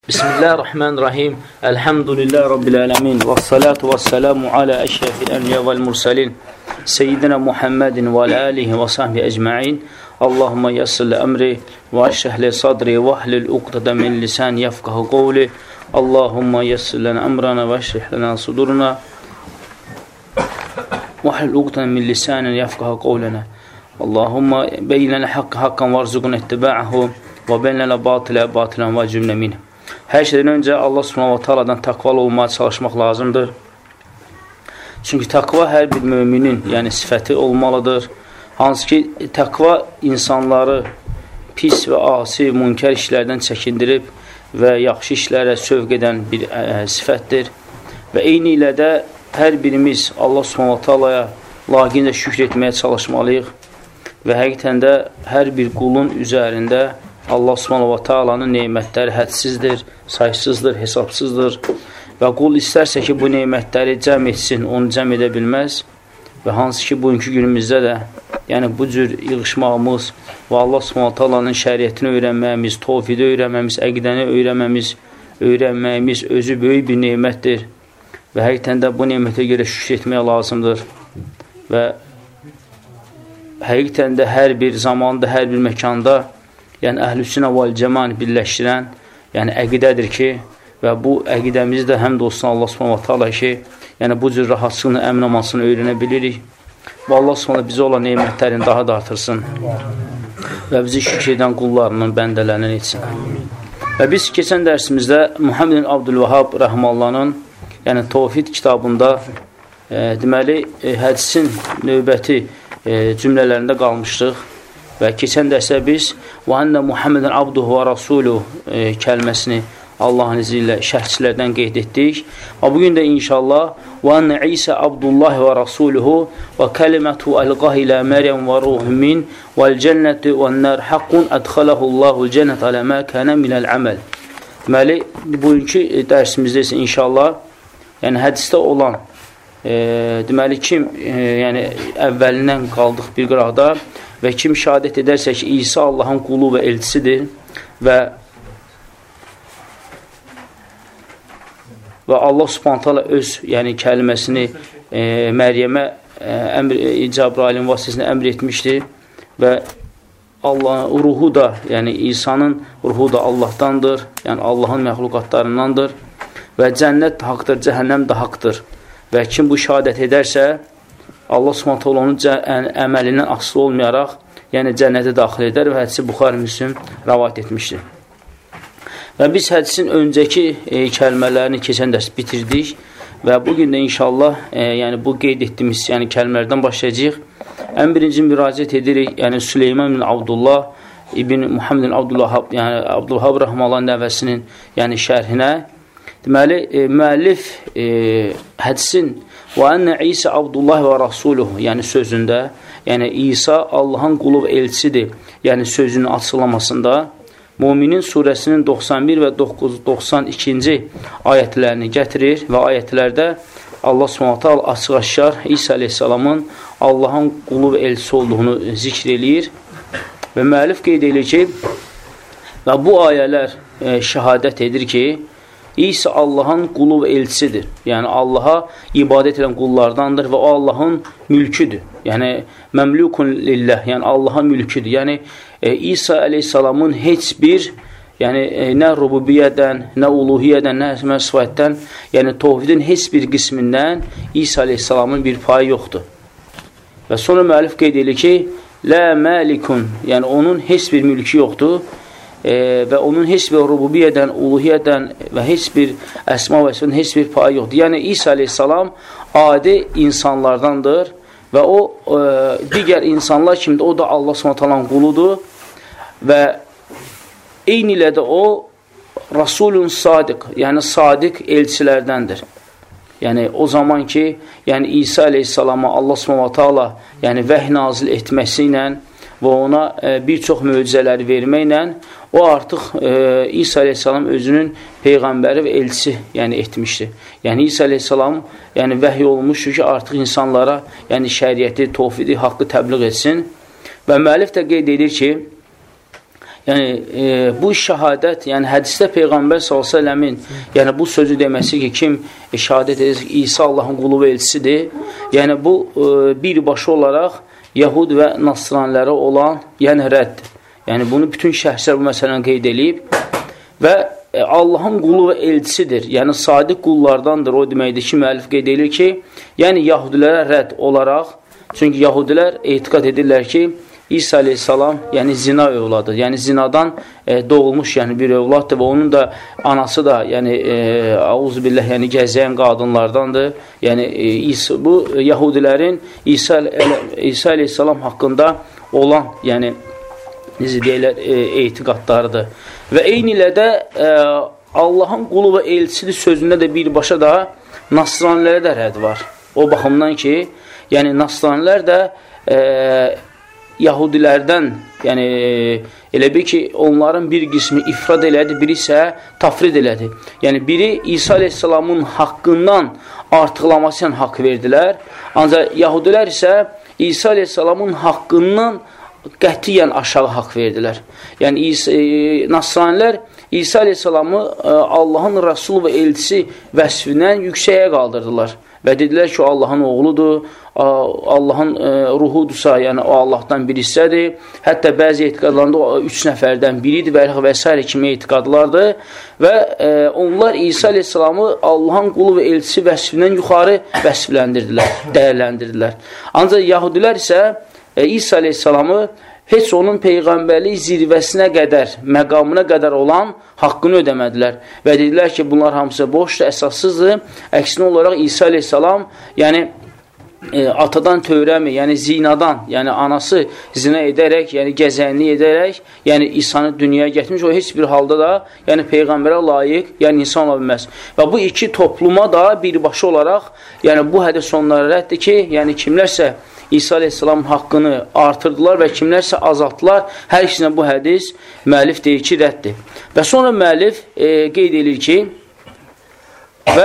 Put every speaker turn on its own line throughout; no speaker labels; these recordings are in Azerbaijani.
Bismillahirrahmanirrahim. Elhamdülillahi Rabbil alemin. Vessalatu vesselamu ala eşrefil enbiya vel mursalin. Seyyidina Muhammedin ve alihi ve sahbihi ecma'in. Allahümme yassir li emri ve eşreh li sadri ve ahlil uqdada min lisan yefkahu qavli. Allahümme yassir lana emrana ve eşreh lana sudurna ve ahlil uqdada min lisanin yefkahu qavlana. Allahümme beyin lana hakka hakkan varzukun ittiba'ahu və beynələ batilə batilən və cümlə minə. Hər şeydən öncə Allah subhanahu wa ta'aladan təqvalı olmağa çalışmaq lazımdır. Çünki təqva hər bir müminin sifəti olmalıdır. Hansı ki, təqva insanları pis və asi, münkər işlərdən çəkindirib və yaxşı işlərə sövq edən bir sifətdir. Və eyni ilə də hər birimiz Allah subhanahu wa ta'alaya laqincə şükr etməyə çalışmalıyıq. Və həqiqətən də hər bir qulun üzərində Allah subhanahu wa ta'alanın neymətləri hədsizdir, saysızdır, hesabsızdır və qul istərsə ki, bu neymətləri cəm etsin, onu cəm edə bilməz və hansı ki, bugünkü günümüzdə də bu cür yığışmağımız və Allah subhanahu wa ta'alanın şəriyyətini öyrənməyimiz, tövhidi öyrənməyimiz, əqidəni öyrənməyimiz özü böyük bir neymətdir və həqiqətən də bu neymətə görə şükür etmək lazımdır və həqiqətən də hər bir zamanda, hər bir məkanda əhl-i-sünnə vəl-cəmanı birləşdirən əqidədir ki, və bu əqidəmizi də həm də olsun Allah subhanahu wa ta'ala ki, bu cür rahatsızlığını, əmin-amansını öyrənə bilirik və Allah subhanahu bizə olan neymətlərini daha da artırsın və bizi şükür edən qullarının bəndələrindən etsin. Və biz keçən dərsimizdə Muhammed ibn Abdülvahhab rəhməhullanın Tövhid kitabında deməli, hədisin növbəti cümlələrində qalmışdıq. Və keçən dərsə biz وَأَنَّ مُحَمَّدًا عَبْدُهُ وَرَسُولُهُ kəlməsini Allahın izi ilə şərhçilərdən qeyd etdik. Və bugün də inşallah وَأَنَّ عِيسَى عَبْدُ اللّٰهِ وَرَسُولُهُ وَكَلِمَةُ أَلْقَهِ إِلَى مَرْيَمَ وَرُوحٌ مِّنْهُ وَالْجَنَّةُ وَالنَّارُ حَقٌّ أَدْخَلَهُ اللّٰهُ الْجَنَّةَ عَلَى مَا كَانَ مِنَ الْعَمَلِ. Deməli, bugünkü dərsimizdə isə inşallah hədisdə olan deməli kim əvvəlindən qaldıq bir qıraqda və kim şəhadət edərsə ki, İsa Allahın qulu və elçisidir və Allah subhanahu ta'ala öz kəlməsini Məryəmə Cəbrailin vasitəsilə əmr etmişdir və Allahın ruhu da, İsa'nın ruhu da Allahdandır, Allahın məxluqatlarındandır və cənnət haqdır, cəhənnəm də haqdır və kim bu şəhadət edərsə Allah subhanahu ta'ala onun əməlindən asılı olmayaraq cənnətə daxil edər və hədisi Buxari Müslim rəvayət etmişdir. Və biz hədisin öncəki kəlmələrini keçən dərs bitirdik və bugün də inşallah bu qeyd etdiyimiz kəlmələrdən başlayacaq. Ən birinci müraciət edirik Süleyman ibn Abdullah ibn Muhammed ibn Abdülvahhab rəhməhullah nəvəsinin şərhinə. Deməli, müəllif hədisin وَأَنَّ عِيسَى عَبْدُ اللّٰهِ وَرَسُولُهُ sözündə, İsa Allahın qulu və elçisidir, sözünün açıqlamasında Müminin surəsinin 91 və 92-ci ayətlərini gətirir və ayətlərdə Allah subhanahu açıq-aşkar İsa aleyhissalamın Allahın qulu və elçisi olduğunu zikr eləyir və müəllif qeyd edir ki, və bu ayələr şəhadət edir ki, İsa Allahın qulu və elçisidir. Allaha ibadət edən qullardandır və o Allahın mülküdür. Məmlukun lillah, Allahın mülküdür. İsa aleyhissalamın heç bir, nə rububiyyədən, nə uluhiyyədən, nə əsmə sıfatdən, tövhidin heç bir qismindən İsa aleyhissalamın bir payı yoxdur. Və sonra müəllif qeyd edir ki, lə məlikun, onun heç bir mülkü yoxdur. Və onun heç bir rububiyyədən, uluhiyyədən və heç bir əsma və əsmədən heç bir payı yoxdur. İsa aleyhissalam adi insanlardandır və o digər insanlar kimdir? O da Allah s.ə.v quludur və eyni ilə də o Rasulun sadiq, sadiq elçilərdəndir. O zaman ki, İsa aleyhissalama Allah s.ə.v vəhy nazil etməsi ilə və ona bir çox möcüzələri verməklə o artıq İsa aleyhissalam özünün peyğəmbəri və elçisi etmişdir. İsa aleyhissalam vəhy olmuşdur ki, artıq insanlara şəriəti, tövhidi, haqqı təbliğ etsin və müəllif də qeyd edir ki, Yəni bu şəhadət, yəni hədisdə Peyğəmbər s.ə.v-in yəni bu sözü deməsi ki, kim şəhadət edir ki, İsa Allahın qulu və elçisidir, yəni bu birbaşa olaraq Yahud və Nasranlərə olan yəni rəddir. Yəni bunu bütün şəxslər bu məsələni qeyd edib və Allahın qulu və elçisidir. Yəni sadiq qullardandır. O deməkdir ki, müəllif qeyd edir ki, yəni Yahudilərə rədd olaraq, çünki Yahudilər etiqad edirlər ki, İsa aleyhissalam yəni zina övladı, yəni zinadan doğulmuş yəni bir övladdır və onun da anası da yəni auzubillah yəni gəzəyən qadınlardandır. Yəni bu Yahudilərin İsa aleyhissalam haqqında olan yəni necə deyirlər etiqadlarıdır. Və eyni ilə də Allahın qulu və elçisidir sözündə də birbaşa da Nasranilərə də rədd var. O baxımdan ki, yəni Nasranilər də Yahudilərdən, yəni elə bir ki, onların bir qismi ifrad elədi, biri isə tafrid elədi. Yəni biri İsa aleyhissalamın haqqından artıqlaması ilə haqq verdilər. Ancaq Yahudilər isə İsa aleyhissalamın haqqından qətiyyən aşağı haqq verdilər. Yəni Nasranilər İsa aleyhissalamı Allahın Rəsul və elçisi vəsfindən yüksəyə qaldırdılar. Və dedilər ki, o Allahın oğludur, Allahın ruhudursa, yəni o Allahdan bir hissədir. Hətta bəzi etiqadlarında o 3 nəfərdən biridir və s. kimi etiqadlardır. Və onlar İsa aleyhissalamı Allahın qulu və elçisi vəsfindən yuxarı vəsfləndirdilər, dəyərləndirdilər. Ancaq Yahudilər isə İsa aleyhissalamı heç onun peyğəmbərlik zirvəsinə qədər, məqamına qədər olan haqqını ödəmədilər. Və dedilər ki, bunlar hamısı boşdur, əsassızdır. Əksinə olaraq İsa aleyhissalam, yəni atadan törəmi, yəni zinadan, yəni anası zina edərək, yəni gəzənlik edərək, yəni İsa'nı dünyaya gətirmiş, o heç bir halda da yəni peyğəmbərə layiq, yəni insan ola bilməz. Və bu iki topluma da birbaşa olaraq, yəni bu hədis onlara rəddir ki, yəni kimlərsə İsa aleyhissalamın haqqını artırdılar və kimlərsə azaltdılar. Hər ikisinə bu hədis müəllif deyir ki, rəddir. Və sonra müəllif qeyd edir ki, və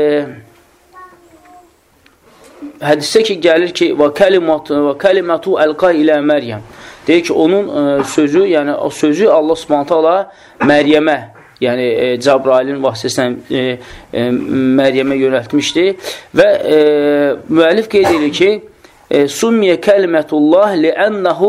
hədisdə ki, gəlir ki, və kəlimatu əlqa ilə Məryəm. Deyir ki, onun sözü, yəni o sözü Allah Subhanahu taala Məryəmə, yəni Cəbrailin vasitəsilə Məryəmə yönəltmişdi. Və müəllif qeyd edir ki, Summiyə kəlimətullah li'ənəhu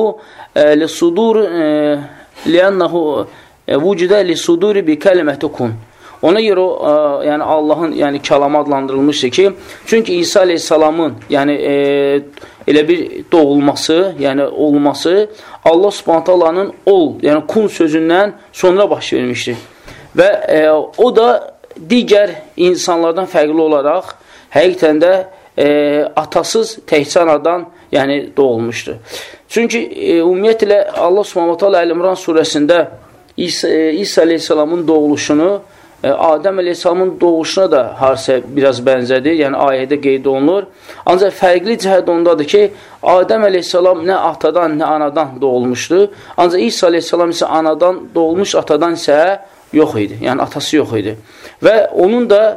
vücudə lisuduri bi kəlimətukun. Ona görə o, yəni Allahın yəni kəlamı adlandırılmışdır ki, çünki İsa aleyhissalamın yəni elə bir doğulması, yəni olması Allah Subhanahu taalanın ol, yəni kun sözündən sonra baş vermişdir. Və o da digər insanlardan fərqli olaraq həqiqətən də atasız təkcə anadan yəni doğulmuşdur. Çünki ümumiyyətlə Allah Subhanahu taala Əl-İmran surəsində İsa aleyhissalamın doğuluşunu Adəm aleyhissalamın doğuşuna da harsə biraz bənzədir, yəni ayədə qeyd olunur. Ancaq fərqli cəhət ondadır ki, Adəm aleyhissalam nə atadan, nə anadan doğulmuşdur. Ancaq İsa aleyhissalam isə anadan doğulmuş, atadan isə yox idi, yəni atası yox idi. Və onun da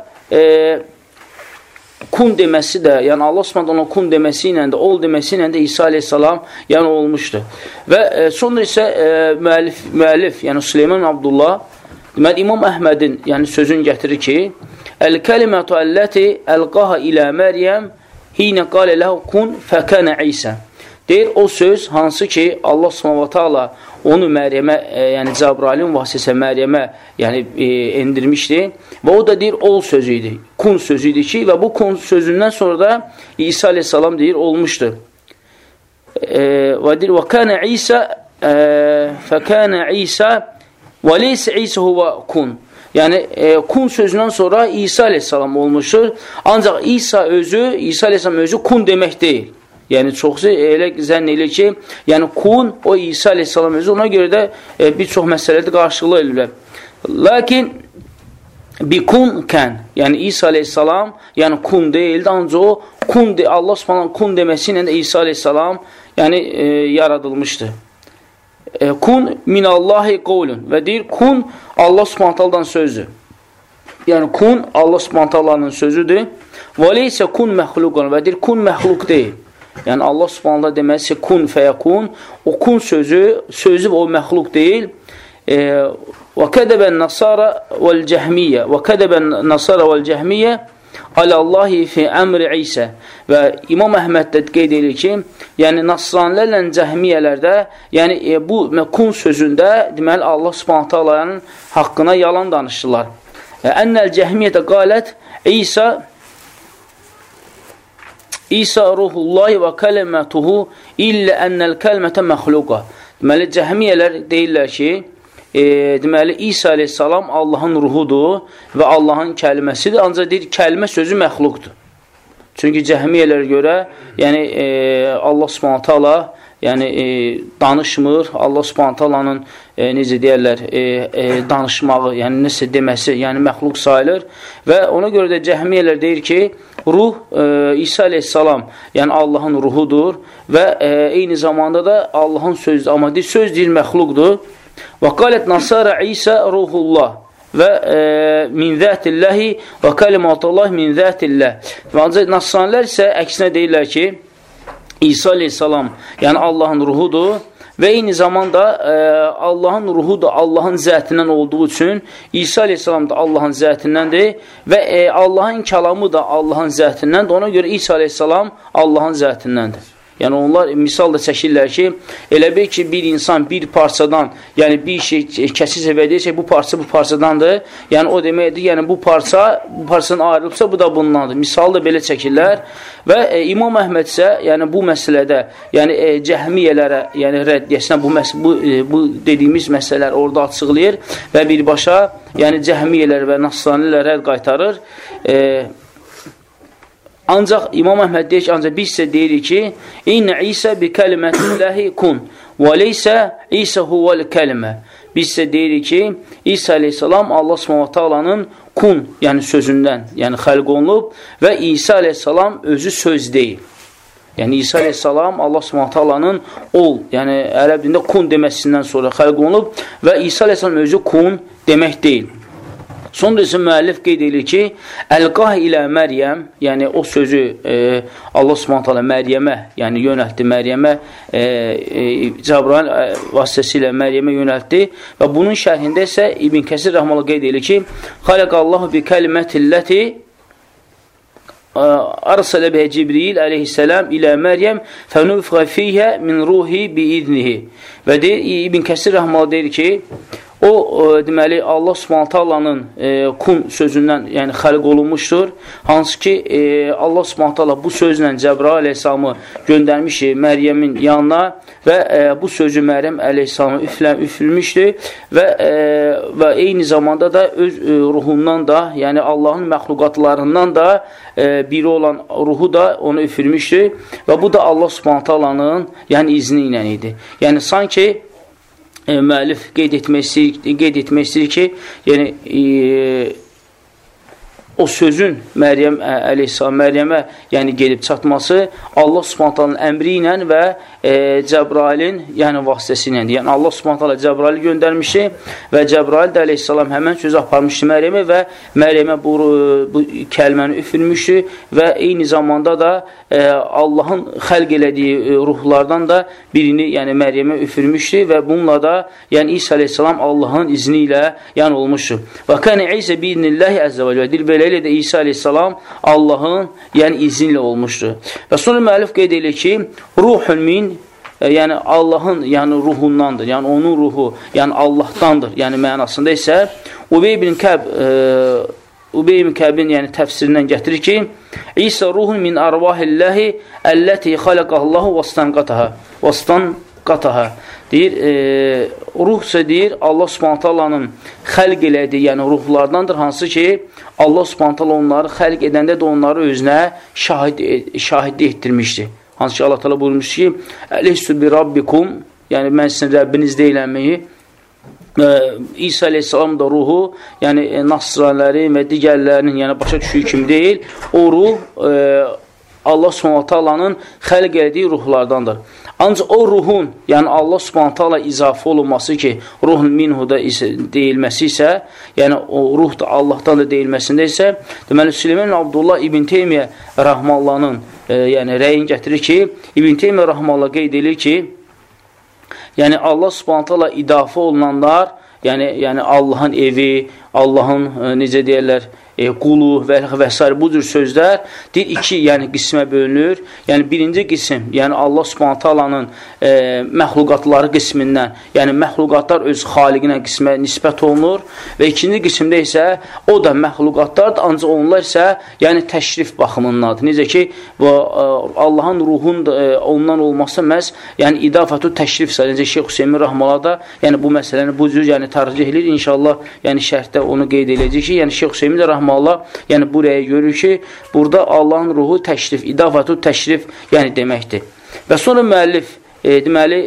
kun deməsi də, yəni Allah Subhanahu ona kun deməsi ilə də, ol deməsi ilə də İsa aleyhissalam yəni olmuşdur. Və sonra isə müəllif, yəni Süleyman Abdullah, deməli İmam Əhmədin yəni sözünü gətirir ki, Əl-kəlimətu əlləti əlqaha ilə Məryəm hinə qalə ləhu kun fəkənə İsə. Deyir, o söz hansı ki Allah Subhanahu taala onu Məryəmə, yəni Cəbrailin vasitəsilə Məryəmə yəni endirmişdi və o da deyir ol sözü idi, kun sözü idi ki və bu kun sözündən sonra da İsa aleyhissalam deyir olmuşdu. Və deyir və kənə İsa fəkənə İsa və leysə İsa huvə kun. Yəni kun sözündən sonra İsa aleyhissalam olmuşdur. Ancaq İsa aleyhissalam özü kun demək deyil. Yəni çoxsu elə zənn edir ki, yəni kun o İsa aleyhissalam özü, ona görə də bir çox məsələdə qarşılıqlı edirlər. Lakin bi kun kən, yəni İsa aleyhissalam, yəni kun deyildi, ancaq o kun Allah Subhanahu kun deməsi ilə də İsa aleyhissalam yəni yaradılmışdı. Kun minallahi qavlun və deyir kun Allah Subhanahu sözdür. Yəni kun Allah Subhanahu sözüdür. Və leysə kun məxluqun və deyir kun məxluq deyil. Yəni Allah Subhanahu deməsi kun fəyəkun, o kun sözü və o məxluq deyil. və kədəbən nasara vəl-cəhmiyyə və kədəbən nasara vəl-cəhmiyyə aləllahi fi əmri İsə. Və İmam Əhməd də qeyd edir ki, yəni nasranlərlə cəhmiyyələrdə, yəni bu kun sözündə deməli Allah Subhanahu taalanın haqqına yalan danışırlar. Ennel cəhmiyyətə qalət İsa ruhullahi və kəlmətuhu illə ennel kəlmətə məxluqa. Deməli cəhmiyyələr deyirlər ki, deməli İsa aleyhissalam Allahın ruhudur və Allahın kəlməsidir, ancaq deyir kəlmə sözü məxluqdur. Çünki cəhmiyyələrə görə yəni Allah Subhanahu taala yəni danışmır, Allah Subhanahu taalanın necə deyirlər danışmağı, yəni nəsə deməsi, yəni məxluq sayılır və ona görə də cəhmiyyələr deyir ki, ruh İsa aleyhissalam yəni Allahın ruhudur və eyni zamanda da Allahın sözü, amma deyir söz deyir məxluqdur. Və qalət nasara İsa ruhullah və min zətilləhi və kəlimatullah min zətilləh. Və ancaq nasranilər isə əksinə deyirlər ki, İsa aleyhissalam yəni Allahın ruhudur və eyni zamanda Allahın ruhu da Allahın zətindən olduğu üçün İsa aleyhissalam da Allahın zətindəndir və Allahın kəlamı da Allahın zətindəndir. Ona görə İsa aleyhissalam Allahın zətindəndir. Yəni onlar misal da çəkirlər ki, elə bil ki, bir insan bir parçadan, yəni bir şey kəsirsə və deyirsə, bu parça bu parçadandır. Yəni o deməkdir, yəni bu parçadan ayrılıbsa, bu da bundandır. Misal da belə çəkirlər və İmam Əhməd isə, yəni bu məsələdə, yəni cəhmiyyələrə, yəni rəddiyəsinə bu dediyimiz məsələlər orada açıqlayır və birbaşa, yəni cəhmiyyələr və nasranilər rədd qaytarır. Ancaq İmam Əhməd deyir ki, ancaq biz isə deyirik ki, İnnə İsə bi kəlimətilləhi kun və leysə İsə huvəl kəlimə. Biz isə deyirik ki, İsa aleyhissalam Allah Subhanahu taalanın kun, yəni sözündən, yəni xəlq olunub və İsa aleyhissalam özü söz deyil. Yəni İsa aleyhissalam Allah Subhanahu taalanın ol, yəni ərəb dilində kun deməsindən sonra xəlq olunub və İsa aleyhissalam özü kun demək deyil. Sonra isə müəllif qeyd edir ki, Əlqah ilə Məryəm, yəni o sözü Allah Subhanahu taala Məryəmə, yəni yönəltdi, Məryəmə Cəbrail vasitəsilə Məryəmə yönəltdi və bunun şərhində isə İbn Kəsir rəhməhullah qeyd edir ki, Xalaqallahu bi kəlimətilləti arsələ bihə Cibril əleyhissalam ilə Məryəm fənufiqə fiyhə min ruhi bi idnihi. Və deyir, İbn Kəsir rəhməhullah deyir ki, o, deməli, Allah Subhanahu taalanın kun sözündən, yəni xəlq olunmuşdur. Hansı ki, Allah Subhanahu taala bu sözlə Cəbrail əleyhissalamı göndərmişdir Məryəmin yanına və bu sözü Məryəm əleyhissalamı üfürmüşdür və eyni zamanda da öz ruhundan da, yəni Allahın məxluqatlarından da biri olan ruhu da onu üfürmüşdür və bu da Allah Subhanahu taalanın yəni izni ilə idi. Yəni sanki müəllif qeyd etmək istəyir ki, yəni o sözün Məryəm əleyhissalam Məryəmə yəni gedib çatması Allah Subhanahu taalanın əmri ilə və Cəbrailin yəni vasitəsilə. Yəni Allah Subhanahu taala Cəbraili göndərmişdi və Cəbrail də əleyhissalam həmən sözü aparmışdı Məryəmə və Məryəmə bu kəlməni üfürmüşdü və eyni zamanda da Allahın xəlq elədiyi ruhlardan da birini yəni Məryəmə üfürmüşdü və bununla da yəni İsa əleyhissalam Allahın izni ilə yəni olmuşdu. Və kənə İsə bi'idnillahi əzzə və cəllə. Beləliklə də İsa əleyhissalam Allahın yəni izni ilə olmuşdu. Və sonra müəllif qeyd edir ki, ruhun min, yəni Allahın yəni ruhundandır, yəni onun ruhu, yəni Allahdandır, yəni mənasında isə Ubey ibn Kəbin yəni təfsirindən gətirir ki, İsa ruhun min arvahilləhi əlləti xaləqəhəllahu vastanqataha. Deyir, ruh isə deyir, Allah Subhanahu taalanın xəlq elədiyi, yəni ruhlardandır, hansı ki, Allah Subhanahu taala onları xəlq edəndə də onları özünə şahidlik etdirmişdir. Hansı ki, Allah taala buyurmuş ki, Əleyhisü bi Rabbikum, yəni mən sizin Rəbbiniz deyilənməyi, İsa aleyhissalam da ruhu, yəni nasranlərin və digərlərinin yəni başa düşüyü kimi deyil, o ruh Allah Subhanahu taalanın xəlq elədiyi ruhlardandır. Ancaq o ruhun, yəni Allah Subhanahu taala izafə olunması ki, ruhun minhuda deyilməsi isə, yəni o ruh da Allahdan da deyilməsində isə, deməli Süleyman Abdullah İbn Teymiyyə Rəhmallahın yəni rəyin gətirir ki, İbn Teymiyyə Rəhmallah qeyd edir ki, yəni Allah Subhanahu taala idafə olunanlar, yəni Allahın evi, Allahın necə deyirlər, qulu və s. bu cür sözlər deyir, iki yəni qismə bölünür. Yəni birinci qism, yəni Allah Subhanahu taalanın məxluqatları qismindən, yəni məxluqatlar öz xaliqinə qismə nisbət olunur və ikinci qismdə isə o da məxluqatlardır, ancaq onlar isə yəni təşrif baxımındadır. Necə ki, Allahın ruhun ondan olması məhz yəni idafətü təşrifsə, necə Şeyx Hüseymin Rəhməllah da yəni bu məsələni bu cür yəni tərcih edir. İnşallah yəni şərhdə onu qeyd edəcək ki, yəni Şeyx Hüseymin Rəhməllah yəni buraya görür ki, burada Allahın ruhu təşrif, idafətü təşrif yəni deməkdir. Və sonra müəllif deməli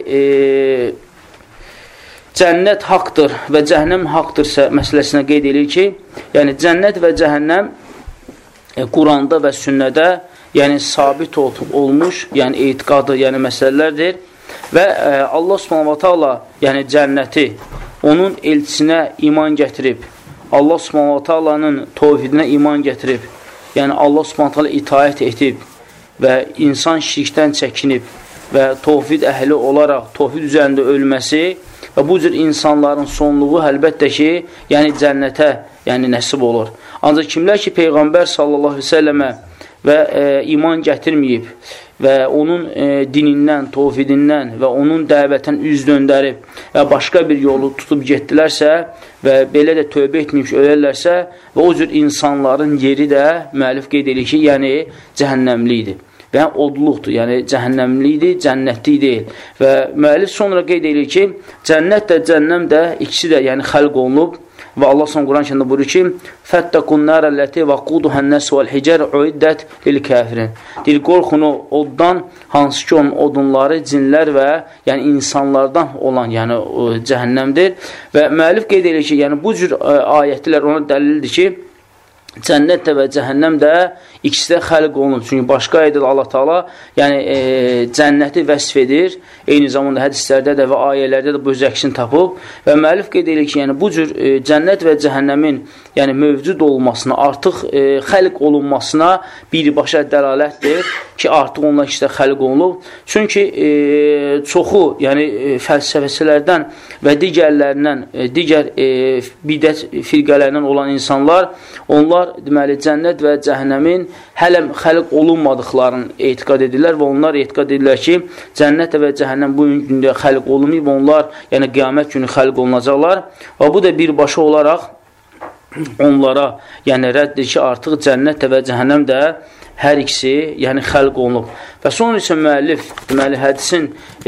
cənnət haqdır və cəhənnəm haqdırsa məsələsinə qeyd edir ki, yəni cənnət və cəhənnəm Quranda və sünnədə yəni sabit olmuş, yəni etiqadı, yəni məsələlərdir və Allah Subhanahu taala yəni cənnəti onun elçisinə iman gətirib, Allah Subhanahu taalanın tövhidinə iman gətirib, yəni Allah Subhanahu taala itaət etib və insan şirkdən çəkinib və tövhid əhli olaraq tövhid üzərində ölməsi və bu cür insanların sonluğu əlbəttə ki, yəni cənnətə yəni nəsib olur. Ancaq kimlər ki, Peyğəmbər sallallahu əleyhi və səlləmə və iman gətirməyib və onun dinindən, tövhidindən və onun dəvətən üz döndərib və başqa bir yolu tutub getdilərsə və belə də tövbə etməyib ölərlərsə və o cür insanların yeri də müəllif qeyd edir ki, yəni cəhənnəmlidir və odluqdur, yəni cəhənnəmlidir, cənnətli deyil. Və müəllif sonra qeyd edir ki, cənnət də, cəhənnəm də ikisi də yəni xəlq olunub və Allah son Quran-ı buyurur ki, fəttəqun nərəlləti və quduhənnəs vəl-hicər uiddət lil-kəfirin. Deyir, qorxun o oddan, hansı ki onun odunları cinlər və yəni insanlardan olan yəni cəhənnəmdir. Və müəllif qeyd edir ki, yəni bu cür ayətlər ona dəlildir ki, cənnət də və cəhənnəm də ikisi də xəlq olunub. Çünki başqa ayədə Allah Taala yəni cənnəti vəsf edir. Eyni zamanda hədislərdə də və ayələrdə də bu öz əksini tapıb və müəllif qeyd edir ki, yəni bu cür cənnət və cəhənnəmin yəni mövcud olmasına, artıq xəlq olunmasına birbaşa dəlalətdir ki, artıq onlar ikisi də xəlq olunub. Çünki çoxu yəni fəlsəfəçilərdən və digərlərindən, digər bidət firqələrindən olan insanlar, onlar deməli cənnət və cəhənnəmin hələm xəlq olunmadıqlarını etiqad edirlər və onlar etiqad edirlər ki, cənnət və cəhənnəm bu gündə xəlq olunmayıb, onlar yəni qiyamət günü xəlq olunacaqlar və bu da birbaşa olaraq onlara yəni rəddir ki, artıq cənnət və cəhənnəm də hər ikisi yəni xəlq olunub. Və sonra isə müəllif deməli hədisin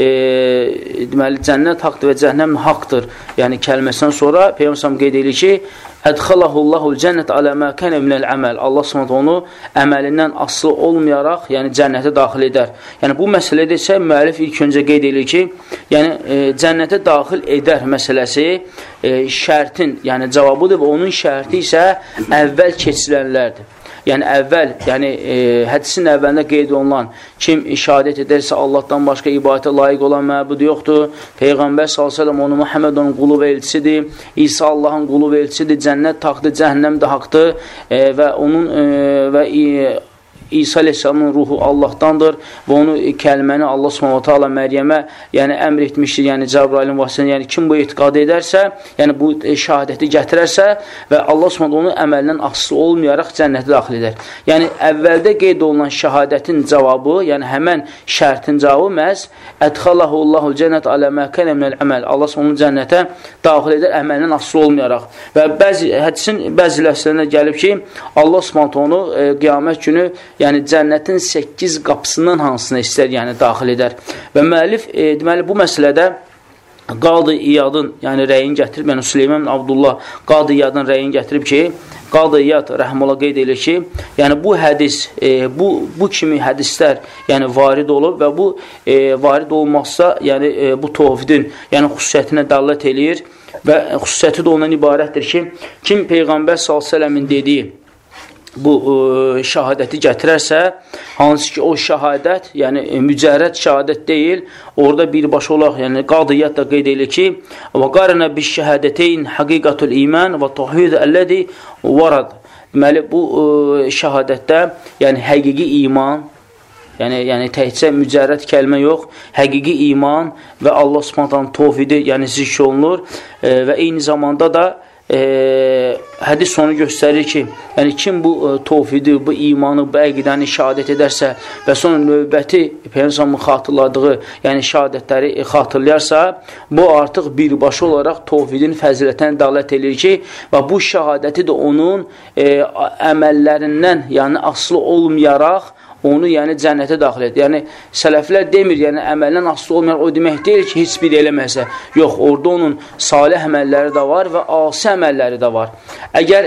deməli cənnət haqdır və cəhənnəm haqdır yəni kəlməsindən sonra Peyğəmbər qeyd edir ki, ədxalahullahul cənnət alə mə kənə minəl əməl. Allah Subhanahu onu əməlindən asılı olmayaraq, yəni cənnətə daxil edər. Yəni bu məsələdə isə müəllif ilk öncə qeyd edir ki, yəni cənnətə daxil edər məsələsi şərtin, yəni cavabıdır və onun şərti isə əvvəl keçirilənlərdir. Yəni əvvəl, yəni hədisin əvvəlində qeyd olunan kim şəhadət edərsə Allahdan başqa ibadətə layiq olan məbud yoxdur. Peyğəmbər s.ə.v onu Muhammed onun qulu və elçisidir. İsa Allahın qulu və elçisidir. Cənnət haqdır, cəhənnəm də haqdır və onun və İsa aleyhissalamın ruhu Allahdandır və onu kəlməni Allah subhanahu ta'ala Məryəmə yəni əmr etmişdir, yəni Cəbrailin vasitəsilə, yəni kim bu etiqad edərsə, yəni bu şəhadəti gətirərsə və Allah subhanahu onu əməlindən asılı olmayaraq cənnətə daxil edər. Yəni əvvəldə qeyd olunan şəhadətin cavabı, yəni həmən şərtin cavabı məhz ədxalahullahu cənnət alə mə kənə minəl əməl. Allah subhanahu onu cənnətə daxil edər əməlindən asılı olmayaraq. Və hədisin bəzi ləfslərində gəlib ki, Allah subhanahu onu qiyamət günü yəni cənnətin 8 qapısından hansına istər, yəni daxil edər. Və müəllif deməli bu məsələdə Qadı İyadın yəni rəyini gətirib, yəni Süleyman Abdullah Qadı İyadın rəyini gətirib ki, Qadı İyad rəhməllah qeyd edir ki, yəni bu hədis, bu kimi hədislər yəni varid olub və bu varid olmazsa, yəni bu tövhidin yəni xüsusiyyətinə dəlalət eləyir və xüsusiyyəti də ondan ibarətdir ki, kim Peyğəmbər s.ə.v-in dediyi bu şəhadəti gətirərsə, hansı ki o şəhadət, yəni mücərrəd şəhadət deyil, orada birbaşa olaraq, yəni Qadiyyat da qeyd edir ki, və qarənə bis şəhadəteyn həqiqatul iman və təhvid əllədi varad. Deməli, bu şəhadətdə, yəni həqiqi iman Yəni təkcə mücərrəd kəlmə yox, həqiqi iman və Allah Subhanahu tövhidi, yəni zikr olunur və eyni zamanda da hədis onu göstərir ki, yəni kim bu tövhidi, bu imanı, bu əqidəni şəhadət edərsə və sonra növbəti Peyğəmbərin xatırladığı, yəni şəhadətləri xatırlayarsa, bu artıq birbaşa olaraq tövhidin fəzilətinə dəlalət edir ki, və bu şəhadəti də onun əməllərindən, yəni asılı olmayaraq onu yəni cənnətə daxil edir. Yəni sələflər demir, yəni əməldən asılı olmayan o demək deyil ki, heç bir eləməsə. Yox, orada onun salih əməlləri də var və asi əməlləri də var. Əgər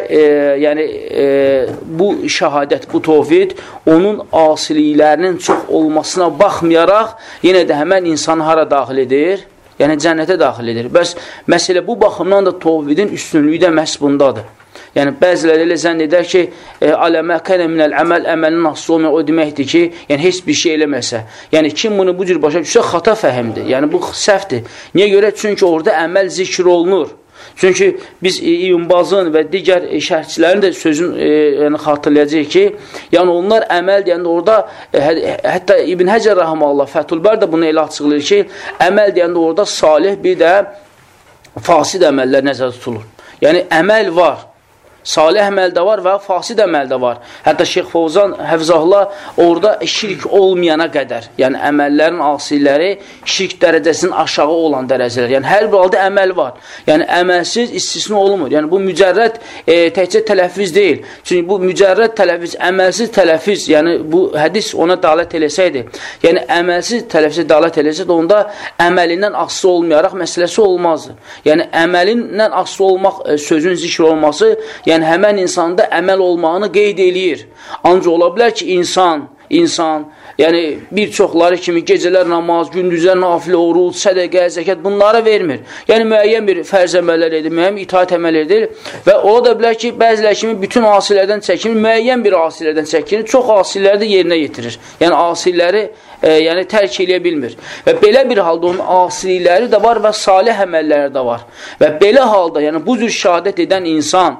bu şəhadət, bu tövhid onun asiliklərinin çox olmasına baxmayaraq, yenə də həmən insanı hara daxil edir? Yəni cənnətə daxil edir. Bəs məsələ bu baxımdan da tövhidin üstünlüyü də məhz bundadır. Yəni, bəziləri elə zənn edər ki, aləmə kənə minəl əməl, əməlin asılı olmayan o deməkdir ki, yəni heç bir şey eləməsə. Yəni, kim bunu bu cür başa düşsə, xata fəhimdir. Yəni, bu səhvdir. Niyə görə? Çünki orada əməl zikr olunur. Çünki biz İbn Bazın və digər şərhçilərin də sözünü xatırlayacaq ki, yəni onlar əməl deyəndə orada, hətta İbn Həcər Rəhməllah, Fəthül Bər də bunu elə açıqlayır ki, əməl deyəndə orada salih bir də fasid əməllər nəzərdə tutulur. Yəni, əməl var. Salih əməl də var və fasid əməl də var. Hətta Şeyx Fovzan Həfzahullah orada şirk olmayana qədər, yəni əməllərin asiləri şirk dərəcəsinin aşağı olan dərəcələr. Yəni hər bir halda əməl var. Yəni əməlsiz istisna olunmur. Yəni bu mücərrəd təkcə tələffüz deyil. Çünki bu mücərrəd tələffüz, əməlsiz tələffüz, yəni bu hədis ona dəlalət eləsəydi, yəni əməlsiz tələffüzə dəlalət eləsəydi, onda əməlindən asılı olmayaraq məsələsi olmazdı. Yəni əməlindən asılı olmaq sözün zikr olması, yəni həmən insanda əməl olmağını qeyd eləyir. Ancaq ola bilər ki, insan, yəni bir çoxları kimi gecələr namaz, gündüzlər nafilə, oruc, sədəqə, zəkat bunları vermir. Yəni müəyyən bir fərz əməllər edir, müəyyən itaat əməl edir və ola da bilər ki, bəziləri kimi bütün asilərdən çəkinir, müəyyən bir asilərdən çəkinir, çox asiləri də yerinə yetirir. Yəni asiləri tərk eləyə bilmir. Və belə bir halda onun asiləri də var və salih əməlləri də var. Və belə halda, yəni bu cür şəhadət edən insan,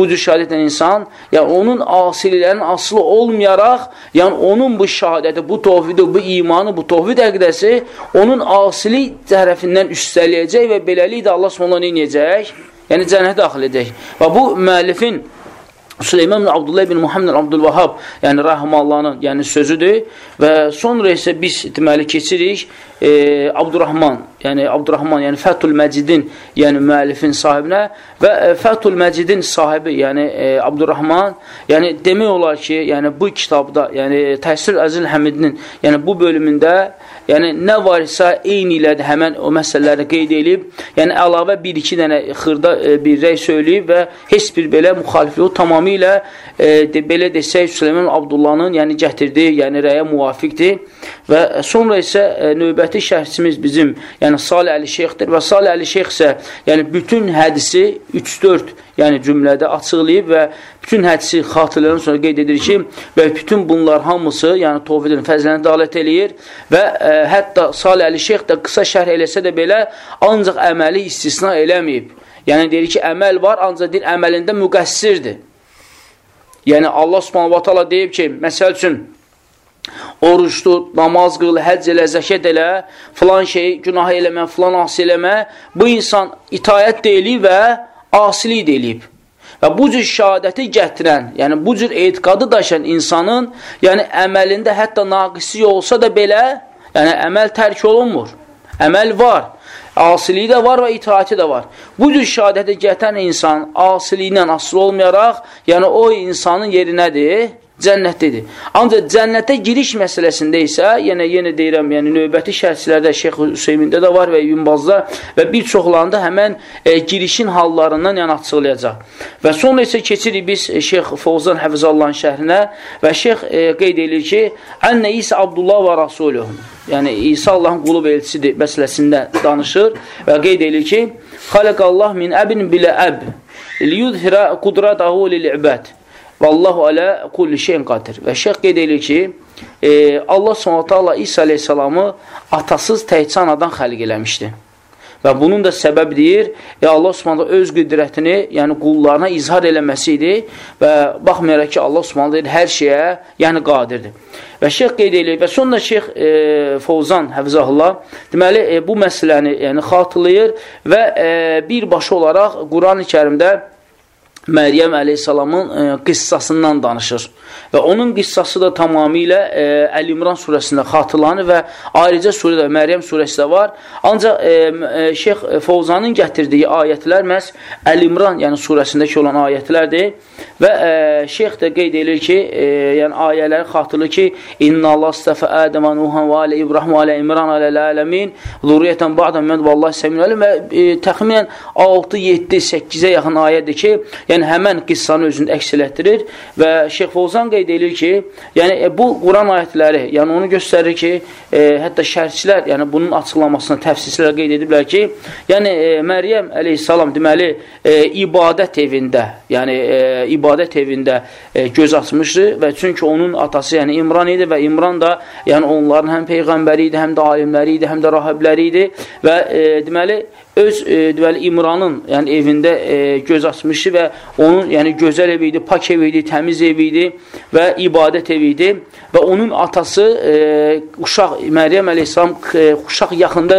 yəni onun asililərinin asılı olmayaraq, yəni onun bu şəhadəti, bu tövhidi, bu imanı, bu tövhid əqidəsi onun asili tərəfindən üstələyəcək və beləliklə Allah Subhanahu nə edəcək? Yəni cənnətə daxil edəcək. Və bu müəllifin Süleyman bin Abdullah bin Muhammed Abdülvahhab, yəni Rəhməllahın yəni sözüdür və sonra isə biz deməli keçirik Abdurrahman, yəni Fəthül Məcidin, yəni müəllifin sahibinə və Fəthül Məcidin sahibi, yəni Abdurrahman, yəni demək olar ki, yəni bu kitabda, yəni Təhsir Əzil Həmidinin, yəni bu bölümündə, yəni nə var isə eyni ilə həmən o məsələləri qeyd edib, yəni əlavə bir-iki dənə xırda bir rəy söyləyib və heç bir belə müxalifliyi tamamilə belə desək Süleyman Abdullahın yəni gətirdiyi, yəni rəyə müvafiqdir və sonra isə növbəti şərhçimiz bizim, yəni Salih Əli Şeyxdir və Salih Əli Şeyx isə yəni bütün hədisi 3-4 yəni cümlədə açıqlayıb və bütün hədisi xatırlayan sonra qeyd edir ki, və bütün bunlar hamısı, yəni tövhidin fəziləni dəlalət eləyir və hətta Salih Əli Şeyx də qısa şərh eləsə də belə ancaq əməli istisna eləməyib. Yəni deyir ki, əməl var, ancaq deyir əməlində müqəssirdir. Yəni Allah Subhanahu wa Taala deyib ki, məsəl üçün oruç tut, namaz qıl, həcc elə, zəkat elə, filan şey, günah eləmə, filan asi eləmə, bu insan itayət deyilib və asilik deyilib. Və bu cür şəhadəti gətirən, yəni bu cür etiqadı daşıyan insanın, yəni əməlində hətta naqisi olsa da belə, yəni əməl tərk olunmur. Əməl var, asiliyi də var və itaati də var. Bu cür şəhadəti gətirən insan asiliyindən asılı olmayaraq, yəni o insanın yeri nədir? Cənnətdədir. Ancaq cənnətə giriş məsələsində isə, yenə deyirəm, yəni növbəti şərhçilərdə Şeyx Hüseymində də var və İbn Bazda və bir çoxlarında həmən girişin hallarından yəni açıqlayacaq. Və sonra isə keçirik biz Şeyx Fovzan Həfizallahin şərhinə və Şeyx qeyd edir ki, Ənə İsa Abdullah və Rasuluhum, yəni İsa Allahın qulu və elçisidir məsələsində danışır və qeyd edir ki, Xaləqallah min əbin bilə əb, liyudhirə qudratahu lil-ibəd. Vallahu alə kulli şeyin qadir. Və şeyx qeyd edir ki, Allah SWT İsa aleyhisselamı atasız təkcə anadan xəlq eləmişdi. Və bunun da səbəb deyir, Allah Subhanahu öz qüdrətini, yəni qullarına izhar eləməsi idi və baxmayaraq ki, Allah Subhanahu deyir, hər şeyə, yəni qadirdir. Və şeyx qeyd edir və sonra şeyx Fovzan Həfizahullah deməli bu məsələni yəni xatırlayır və birbaşa olaraq Quran-ı Kərimdə Məryəm əleyhissalamın qissasından danışır. Və onun qissası da tamamilə Əl-İmran surəsində xatırlanır və ayrıca surədə Məryəm surəsi də var. Ancaq Şeyx Fovzanın gətirdiyi ayətlər məhz Əl-İmran yəni surəsindəki olan ayətlərdir. Və şeyx də qeyd edir ki, yəni ayələri xatırlayır ki, İnna Allah istəfə Ədəmə Nuhan və alə İbrahim və alə İmran alə ələmin zurriyyətən ba'dən mən vallahi səmin əlim və təxminən 6, 7, 8-ə yaxın ayədir ki, yəni həmən qissanı özündə əks elətdirir və Şeyx Fovzan qeyd edir ki, yəni bu Quran ayətləri, yəni onu göstərir ki, hətta şərhçilər, yəni bunun açıqlamasına təfsirçilər qeyd ediblər ki, yəni Məryəm əleyhissalam deməli ibadət evində, yəni ibadət evində göz açmışdı və çünki onun atası yəni İmran idi və İmran da yəni onların həm peyğəmbəri idi, həm də alimləri idi, həm də rahibləri idi və deməli öz deməli İmranın yəni evində göz açmışdı və onun yəni gözəl evi idi, pak evi idi, təmiz evi idi və ibadət evi idi və onun atası uşaq Məryəm əleyhissalam uşaq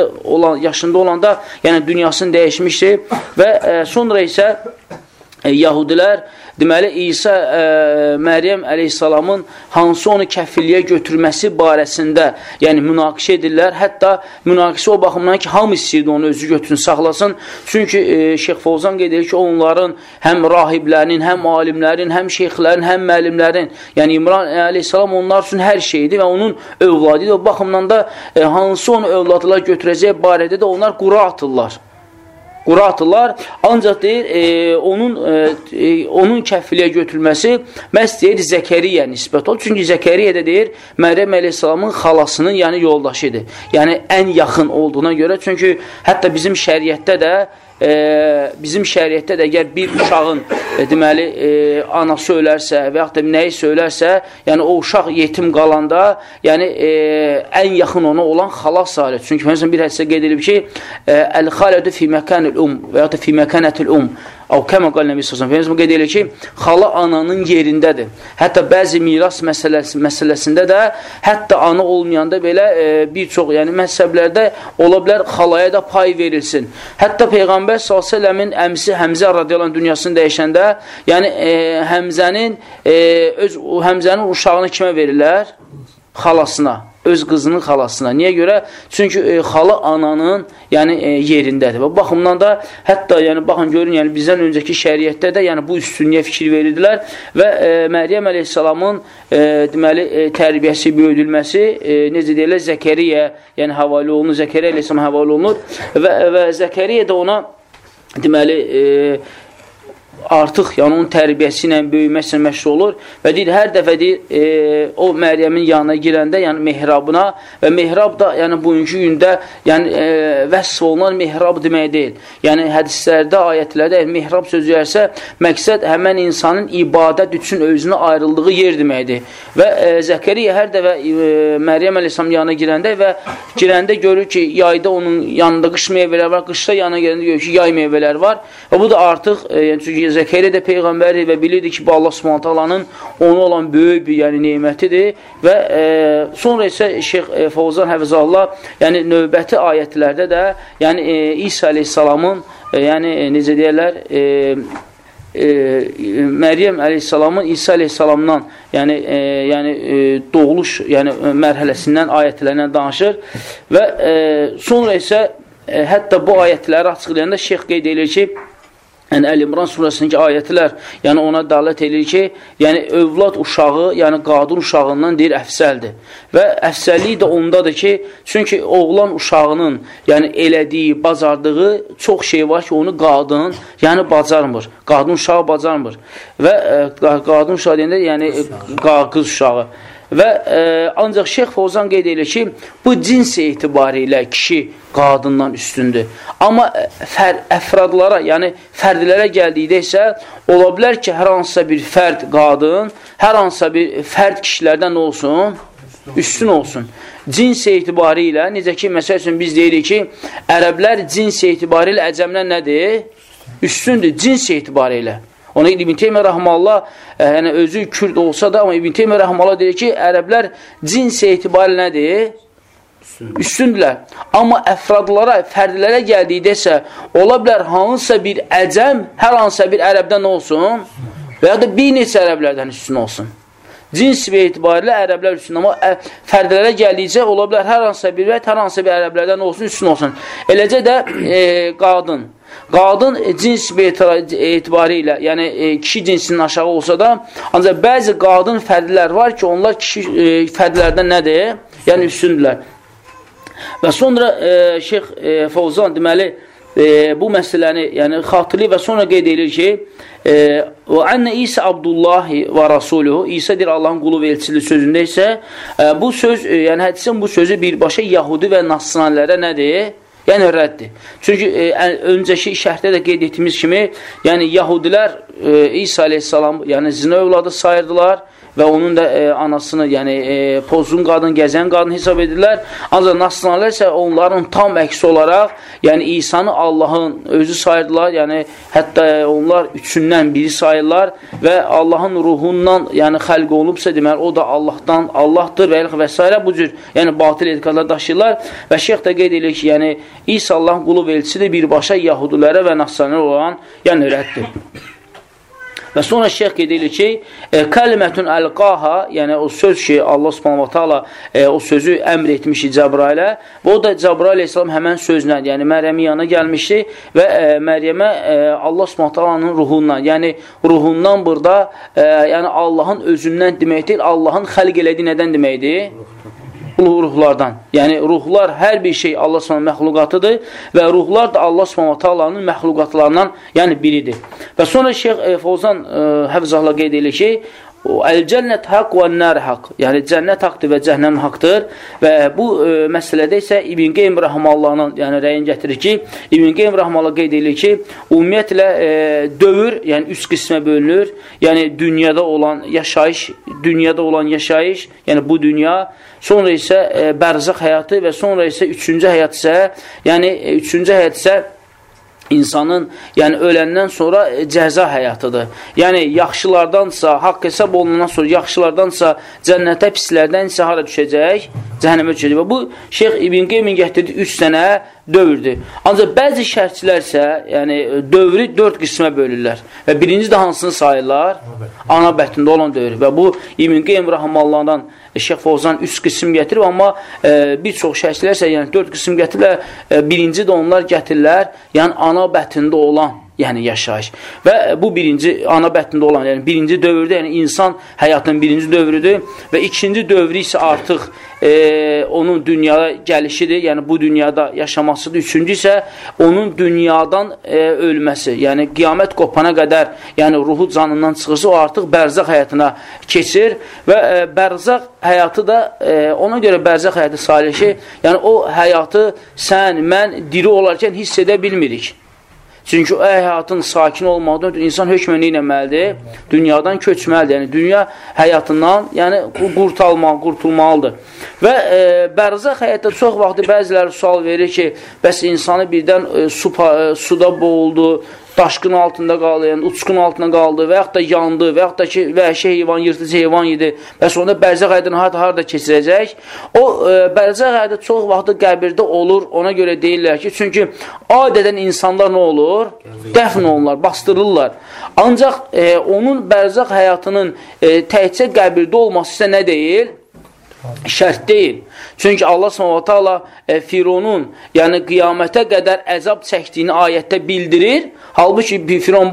yaşında olanda yəni dünyasını dəyişmişdi və sonra isə Yahudilər deməli İsa Məryəm əleyhissalamın hansı onu kəfilliyə götürməsi barəsində yəni münaqişə edirlər. Hətta münaqişə o baxımdan ki, hamı istəyirdi onu özü götürsün, saxlasın. Çünki Şeyx Fovzan qeyd edir ki, onların həm rahiblərinin, həm alimlərin, həm şeyxlərin, həm müəllimlərin, yəni İmran əleyhissalam onlar üçün hər şeydir və onun övladı idi. O baxımdan da hansı onu övladlar götürəcək barədə də onlar qura atırlar. Qura atırlar, ancaq deyir, onun kəfiliyə götürülməsi məhz deyir, Zəkəriyə nisbət olur. Çünki Zəkəriyə də deyir, Məryəm əleyhissalamın xalasının yəni yoldaşıdır. Yəni, ən yaxın olduğuna görə, çünki hətta bizim şəriətdə də əgər bir uşağın deməli anası ölərsə və yaxud da nəyi söylərsə, yəni o uşaq yetim qalanda, yəni ən yaxın ona olan xala sayılır. Çünki məsələn bir hədisdə qeyd edilib ki, əl-xalədu fi məkanil və yaxud da fi məkanətil Kəmə qal Nəbi s.ə.v. Peyyəmizmə qeyd edir ki, xala ananın yerindədir. Hətta bəzi miras məsələsində də, hətta ana olmayanda belə bir çox yəni məzhəblərdə ola bilər xalaya da pay verilsin. Hətta Peyğəmbər s.ə.v-in əmsi Həmzə radiyallahu dünyasını dəyişəndə, yəni Həmzənin uşağını kimə verirlər? Xalasına. Öz qızının xalasına. Niyə görə? Çünki xala ananın yəni yerindədir. Və baxımdan da hətta yəni baxın görün, yəni bizdən öncəki şəriətdə də yəni bu üstünlüyə fikir verirdilər və Məryəm əleyhissalamın deməli tərbiyəsi, böyüdülməsi necə deyirlər Zəkəriyə, yəni həvalə olunur, Zəkəriyə əleyhissalam həvalə olunur və Zəkəriyə də ona deməli artıq yəni onun tərbiyəsi ilə böyüməklə məşğul olur və deyir, hər dəfə deyir, o Məryəmin yanına girəndə, yəni mehrabına və mehrab da yəni bugünkü gündə yəni vəsf olunan mehrab demək deyil. Yəni hədislərdə, ayətlərdə mehrab sözü yersə, məqsəd həmən insanın ibadət üçün özünə ayrıldığı yer deməkdir. Və Zəkəriyə hər dəfə Məryəm əleyhissalam yanına girəndə və girəndə görür ki, yayda onun yanında qış meyvələr var, qışda yanına girəndə görür ki, yay meyvələr var və bu da artıq, yəni çünki Zəkəriyə də Peyğəmbəri və bilirdi ki, bu Allah Subhanahu taalanın ona olan böyük bir yəni nemətidir və sonra isə Şeyx Fovzan Həfizahullah yəni növbəti ayətlərdə də yəni İsa əleyhissalamın yəni necə deyirlər Məryəm əleyhissalamın İsa əleyhissalamdan yəni doğuluş yəni mərhələsindən ayətlərindən danışır və sonra isə hətta bu ayətləri açıqlayanda şeyx qeyd edir ki, yəni Əl-İmran surəsindəki ayətlər yəni ona dəlalət edir ki, yəni övlad uşağı, yəni qadın uşağından deyir əfsəldir. Və əfsəllik də ondadır ki, çünki oğlan uşağının yəni elədiyi, bacardığı çox şey var ki, onu qadın yəni bacarmır. Qadın uşağı bacarmır. Və qadın uşağı deyəndə yəni qız uşağı. Və ancaq Şeyx Fovzan qeyd edir ki, bu cins etibarilə kişi qadından üstündür. Amma əfradlara, yəni fərdlərə gəldikdə isə ola bilər ki, hər hansısa bir fərd qadın, hər hansısa bir fərd kişilərdən olsun, üstün olsun. Cins etibarı ilə, necə ki, məsəl üçün biz deyirik ki, ərəblər cins etibarı ilə əcəmlər nədir? Üstündür, cins etibarı ilə. Ona İbn Teymiyyə Rəhməllah, yəni özü Kürd olsa da, amma İbn Teymiyyə Rəhməllah deyir ki, ərəblər cins etibarı nədir? Üstündürlər. Amma əfradlara, fərdlərə gəldikdə isə, ola bilər hansısa bir əcəm, hər hansısa bir ərəbdən olsun və ya da bir neçə ərəblərdən üstün olsun. Cins və etibarilə ərəblər üstün, amma fərdlərə gəldikcə ola bilər hər hansısa bir və hər hansısa bir ərəblərdən olsun, üstün olsun. Eləcə də qadın. Qadın cins etibarı ilə, yəni kişi cinsinin aşağı olsa da, ancaq bəzi qadın fərdlər var ki, onlar kişi fərdlərdən nədir? Yəni üstündürlər. Və sonra Şeyx Fovzan deməli, bu məsələni yəni, xatırlayır və sonra qeyd edir ki, وَأَنَّ İsa Abdullahi və Rasuluhu, İsa deyir Allahın qulu və elçili sözündə isə, bu söz, yəni hədisin bu sözü birbaşa Yahudi və Nasranilərə nədir? Yəni rəddir. Çünki öncəki şərhdə də qeyd etdiyimiz kimi, yəni Yahudilər İsa aleyhissalam yəni zina övladı sayırdılar və onun da anasını, yəni pozğun qadın, gəzən qadın hesab edirlər. Ancaq Nasranilər isə onların tam əksi olaraq, yəni İsa'nı Allahın özü sayırdılar, yəni hətta onlar üçündən biri sayırlar və Allahın ruhundan yəni xəlq olubsa deməli, o da Allahdan, Allahdır və s. bu cür yəni batil etiqadlar daşıyırlar və şeyx də qeyd edir ki, yəni İsa Allahın qulu və elçisidir, birbaşa Yahudilərə və Nasranilər olan yəni rəddir. Və sonra şeyx qeyd edir ki, kəlimətun əlqaha, yəni o söz ki, Allah subhanahu wa ta'ala o sözü əmr etmişdi Cəbrailə və o da Cəbrail aleyhissalam həmən sözlə, yəni Məryəmin yanına gəlmişdi və Məryəmə Allah subhanahu wa ta'lanın ruhundan, yəni ruhundan burada, yəni Allahın özündən deməkdir, Allahın xəlq elədiyi nədən deməkdir? Ruhlardan. Yəni, ruhlar hər bir şey Allah subhanahu məxluqatıdır və ruhlar da Allah subhanahu ta'lanın məxluqatlarından yəni biridir. Və sonra Şeyx Fovzan Həfzahla qeyd edir ki, Əl-cənnət haqq və nər haqq. Yəni, cənnət haqdır və cəhənnəm haqdır və bu məsələdə isə İbn Qeym Rəhmallahın yəni, rəyin gətirir ki, İbn Qeym Rəhmallah qeyd edir ki, ümumiyyətlə dövr, yəni üç qismə bölünür. Yəni, dünyada olan yaşayış, yəni bu dünya, sonra isə bərzaq həyatı və sonra isə üçüncü həyat isə insanın, yəni öləndən sonra cəza həyatıdır. Yəni yaxşılardansa, haqq hesab olunandan sonra yaxşılardansa cənnətə, pislərdən isə hara düşəcək? Cəhənnəmə düşəcək. Və bu Şeyx İbn Qeymin gətirdiyi 3 sənə dövrdür. Ancaq bəzi şərhçilər isə yəni, dövrü 4 qismə bölürlər. Və birinci də hansını sayırlar? Ana bətnində olan dövr. Və bu İbn Qeym Rəhmallahdan Şeyx Fovzan 3 qism gətirib, amma bir çox şərhçilər isə yəni 4 qism gətirilər. Birinci də onlar gətirirlər, yəni ana bətnində olan yəni yaşayış. Və bu birinci ana bətnində olan, yəni birinci dövrdə, yəni insan həyatının birinci dövrüdür və ikinci dövrü isə artıq onun dünyaya gəlişidir, yəni bu dünyada yaşamasıdır. Üçüncü isə onun dünyadan ölməsi, yəni qiyamət qopana qədər, yəni ruhu canından çıxırsa, o artıq bərzaq həyatına keçir və bərzaq həyatı da ona görə bərzaq həyatı salih ki, yəni o həyatı sən, mən diri olarkən hiss edə bilmirik. Çünki o həyatın sakin olmadan insan hökmən eləməlidir, dünyadan köçməlidir. Yəni, dünya həyatından yəni, qurtulmalıdır. Və bərzaq həyatda çox vaxtı bəziləri sual verir ki, bəs insanı birdən suda boğuldu, daşqın altında qaldı, yəni uçqun altında qaldı və yaxud da yandı və yaxud da ki, vəhşi heyvan, yırtıcı heyvan yedi. Bəs onda bərzaq həyatını harada keçirəcək? O, bərzaq həyatı çox vaxtı qəbirdə olur, ona görə deyirlər ki, çünki adədən insanlar nə olur? Dəfn olunurlar, bastırırlar. Ancaq onun bərzaq həyatının təkcə qəbirdə olması isə nə deyil? Şərt deyil. Çünki Allah s.ə.v. Fironun, yəni qiyamətə qədər əzab çəkdiyini ayətdə bildirir. Halbuki Firon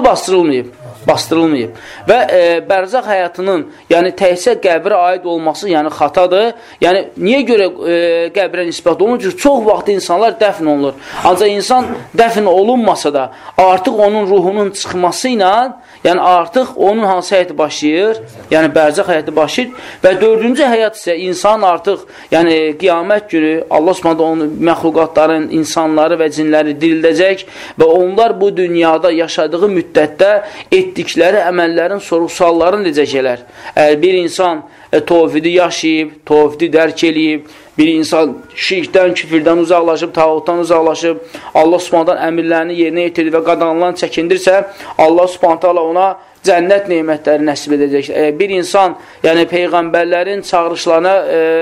bastırılmayıb. Və bərzaq həyatının, yəni təhsə qəbrə aid olması, yəni xatadır. Yəni, niyə görə qəbrə nisbət olunur? Çünki çox vaxt insanlar dəfn olunur. Ancaq insan dəfn olunmasa da, artıq onun ruhunun çıxması ilə, yəni artıq onun hansı həyatı başlayır? Yəni bərzaq həyatı başlayır. Və dördüncü həyat isə insan artıq, yəni qiyamət günü Allah Subhanahu onun məxluqatların, insanları və cinləri dirildəcək və onlar bu dünyada yaşadığı müddətdə etdiyi etdikləri əməllərin sorğu-suallarını necə gələr? Əgər bir insan tovhidi yaşayıb, tovhidi dərk eləyib, bir insan şirkdən, küfürdən uzaqlaşıb, tağutdan uzaqlaşıb, Allah Subhanahu əmrlərini yerinə yetirir və qadağanlarını çəkindirsə, Allah Subhanahu ona cənnət nemətləri nəsib edəcək. Bir insan, yəni peyğəmbərlərin çağırışlarına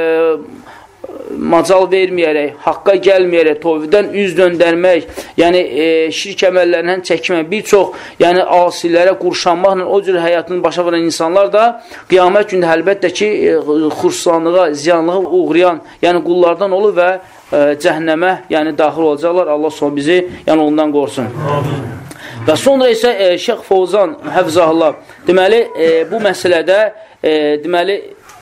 macal verməyərək, haqqa gəlməyərək, tovhiddən üz döndərmək, yəni şirk əməllərindən çəkmək, bir çox yəni asilərə qurşanmaqla o cür həyatını başa vuran insanlar da qiyamət gündə əlbəttə ki, xursanlığa, ziyanlığa uğrayan, yəni qullardan olur və cəhənnəmə yəni daxil olacaqlar. Allah sonra bizi yəni ondan qorusun. Və sonra isə Şeyx Fovzan Həfzahullah deməli bu məsələdə deməli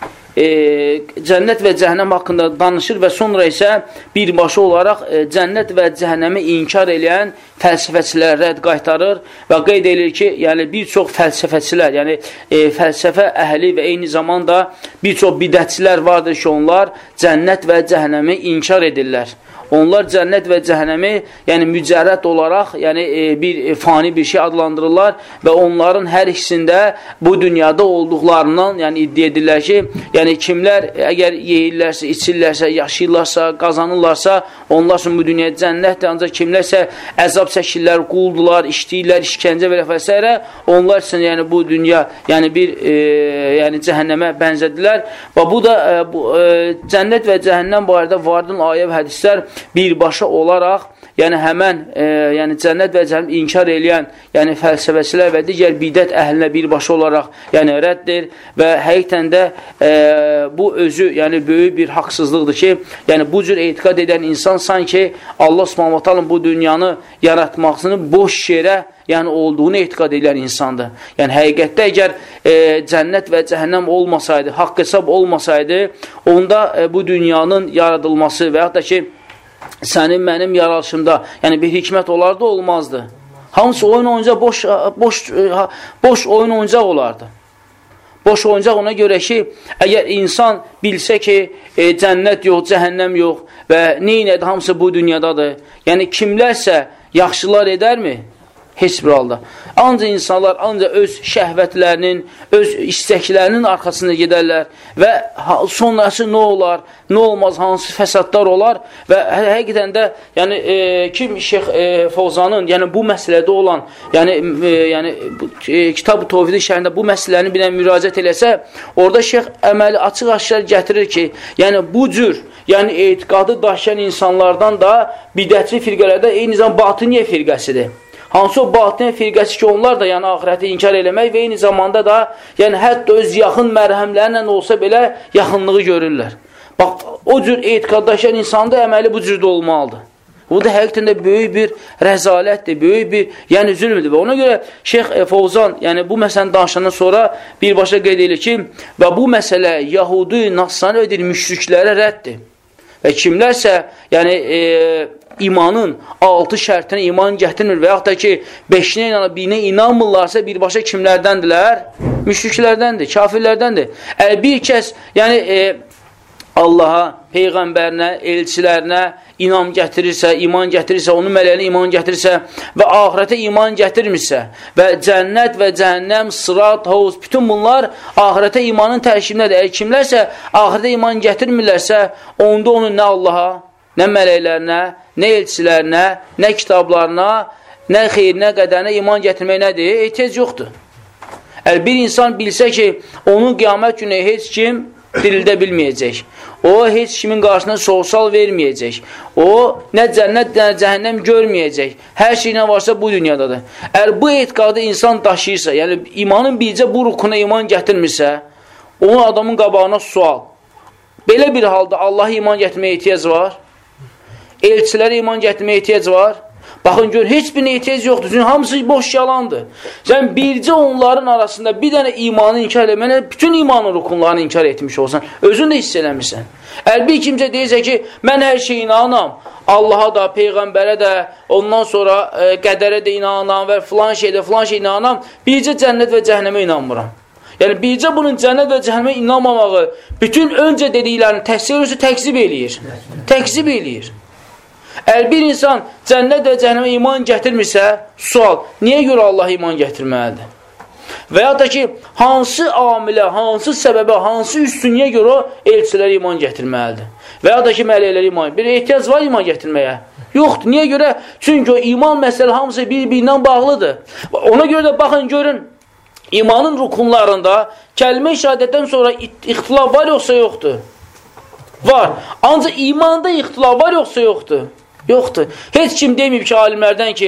cənnət və cəhənnəm haqqında danışır və sonra isə birbaşa olaraq cənnət və cəhənnəmi inkar eləyən fəlsəfəçilər rədd qaytarır və qeyd edir ki, yəni bir çox fəlsəfəçilər, yəni fəlsəfə əhli və eyni zamanda bir çox bidətçilər vardır ki, onlar cənnət və cəhənnəmi inkar edirlər. Onlar cənnət və cəhənnəmi yəni mücərrəd olaraq yəni bir fani bir şey adlandırırlar və onların hər ikisində bu dünyada olduqlarından yəni iddia edirlər ki, yəni kimlər əgər yeyirlərsə, içirlərsə, yaşayırlarsa, qazanırlarsa, onlar üçün bu dünya cənnətdir, ancaq kimlərsə əzab çəkirlər, quldular, işləyirlər, işgəncə və s. onlar üçün yəni bu dünya yəni bir yəni cəhənnəmə bənzədilər və bu da cənnət və cəhənnəm barədə varidin ayə və hədislər birbaşa olaraq, yəni həmən yəni cənnət və cəhənnəm inkar eləyən, yəni fəlsəfəçilər və digər bidət əhlinə birbaşa olaraq yəni rəddir və həqiqətən də bu özü yəni böyük bir haqsızlıqdır ki, yəni bu cür etiqad edən insan sanki Allah Subhanahu taala bu dünyanı yaratmasını boş yerə yəni olduğunu etiqad edən insandır. Yəni həqiqətdə əgər cənnət və cəhənnəm olmasaydı, haqq hesab olmasaydı, onda bu dünyanın yaradılması və yaxud da ki sənin mənim yaradılışımda yəni bir hikmət olardı, olmazdı. Hamısı oyun oyuncaq, boş oyun oyuncaq olardı. Boş oyuncaq ona görə ki, əgər insan bilsə ki, cənnət yox, cəhənnəm yox və neynədir, hamısı bu dünyadadır. Yəni kimlərsə yaxşılar edərmi? Heç bir halda. Ancaq insanlar ancaq öz şəhvətlərinin, öz istəklərinin arxasında gedərlər və sonrası nə olar, nə olmaz, hansı fəsadlar olar və həqiqətən də yəni kim Şeyx Fovzanın yəni bu məsələdə olan yəni Kitab-ı Tovhid şərhində bu məsələni bir müraciət eləsə, orada Şeyx əməli açıq-aşkar gətirir ki, yəni bu cür yəni etiqadı daşıyan insanlardan da bidətçi firqələrdə eyni zamanda Batiniyə firqəsidir. Hansı o batinə firqəsi ki, onlar da yəni axirəti inkar eləmək və eyni zamanda da yəni hətta öz yaxın mərhəmlərlə olsa belə yaxınlığı görürlər. Bax, o cür etiqaddaşan insanın da əməli bu cürdə olmalıdır. Bu da həqiqətən də böyük bir rəzalətdir, böyük bir yəni zülmdür və ona görə Şeyx Fovzan yəni bu məsələni danışandan sonra birbaşa qeyd edir ki, və bu məsələ Yahudi, Nasrani və müşriklərə rəddir. Və kimlərsə, yəni imanın 6 şərtinə iman gətirmir və yaxud da ki, 5-nə inanıb, 1-nə inanmırlarsa birbaşa kimlərdəndirlər? Müşriklərdəndir, kafirlərdəndir. Bir kəs, yəni Allaha, Peyğəmbərinə, elçilərinə iman gətirirsə, onun mələyinə iman gətirirsə və axirətə iman gətirmirsə və cənnət və cəhənnəm, sırat, hovuz, bütün bunlar axirətə imanın tərkibindədir. Kimlərsə axirətə iman gətirmirlərsə, onda onun nə Allaha, nə mələklərinə, nə elçilərinə, nə kitablarına, nə xeyrinə, qədərinə iman gətirmək nədir? Ehtiyac yoxdur. Bir insan bilsə ki, onun qiyamət günü heç kim dirildə bilməyəcək. O, heç kimin qarşısına sorğu-sual verməyəcək. O, nə cənnət, nə cəhənnəm görməyəcək. Hər şey nə varsa bu dünyadadır. Əgər bu etiqadı insan daşıyırsa, yəni imanın bircə bu rukuna iman gətirmirsə, onun adamın qabağına sual. Belə bir halda Allaha iman gətirməyə ehtiyac var. Elçilərə iman gətirməyə ehtiyac var. Baxın, gör, heç bir ehtiyac yoxdur. Çünki hamısı boş yalandır. Sən bircə onların arasında bir dənə imanı inkar eləməyən, bütün imanın rukunlarını inkar etmiş olsan, özün də hiss eləmirsən. Əgər bir kimsə deyirsə ki, mən hər şey inanam, Allaha da, Peyğəmbərə də, ondan sonra qədərə də inanam və filan şey inanam, bircə cənnət və cəhənnəmə inanmıram. Yəni, bircə bunun cənnət və cəhənnəmə inanmamağı bütün öncə dediklərini təkzib eləyir. Təkzib eləyir. Əgər bir insan cənnət və cəhənnəmə iman gətirmirsə, sual, niyə görə Allah iman gətirməlidir? Və ya da ki, hansı amilə, hansı səbəbə, hansı üstünlüyə görə o elçilərə iman gətirməlidir. Və ya da ki, mələklərə iman. Bir ehtiyac var iman gətirməyə. Yoxdur. Niyə görə? Çünki o iman məsələ hamısı bir-birindən bağlıdır. Ona görə də baxın, görün, imanın rukunlarında kəlmə-i şəhadətdən sonra ixtilaf var yoxsa yoxdur? Var. Ancaq imanda ixtilaf var yoxsa yoxdur? Yoxdur. Heç kim deməyib ki, alimlərdən ki,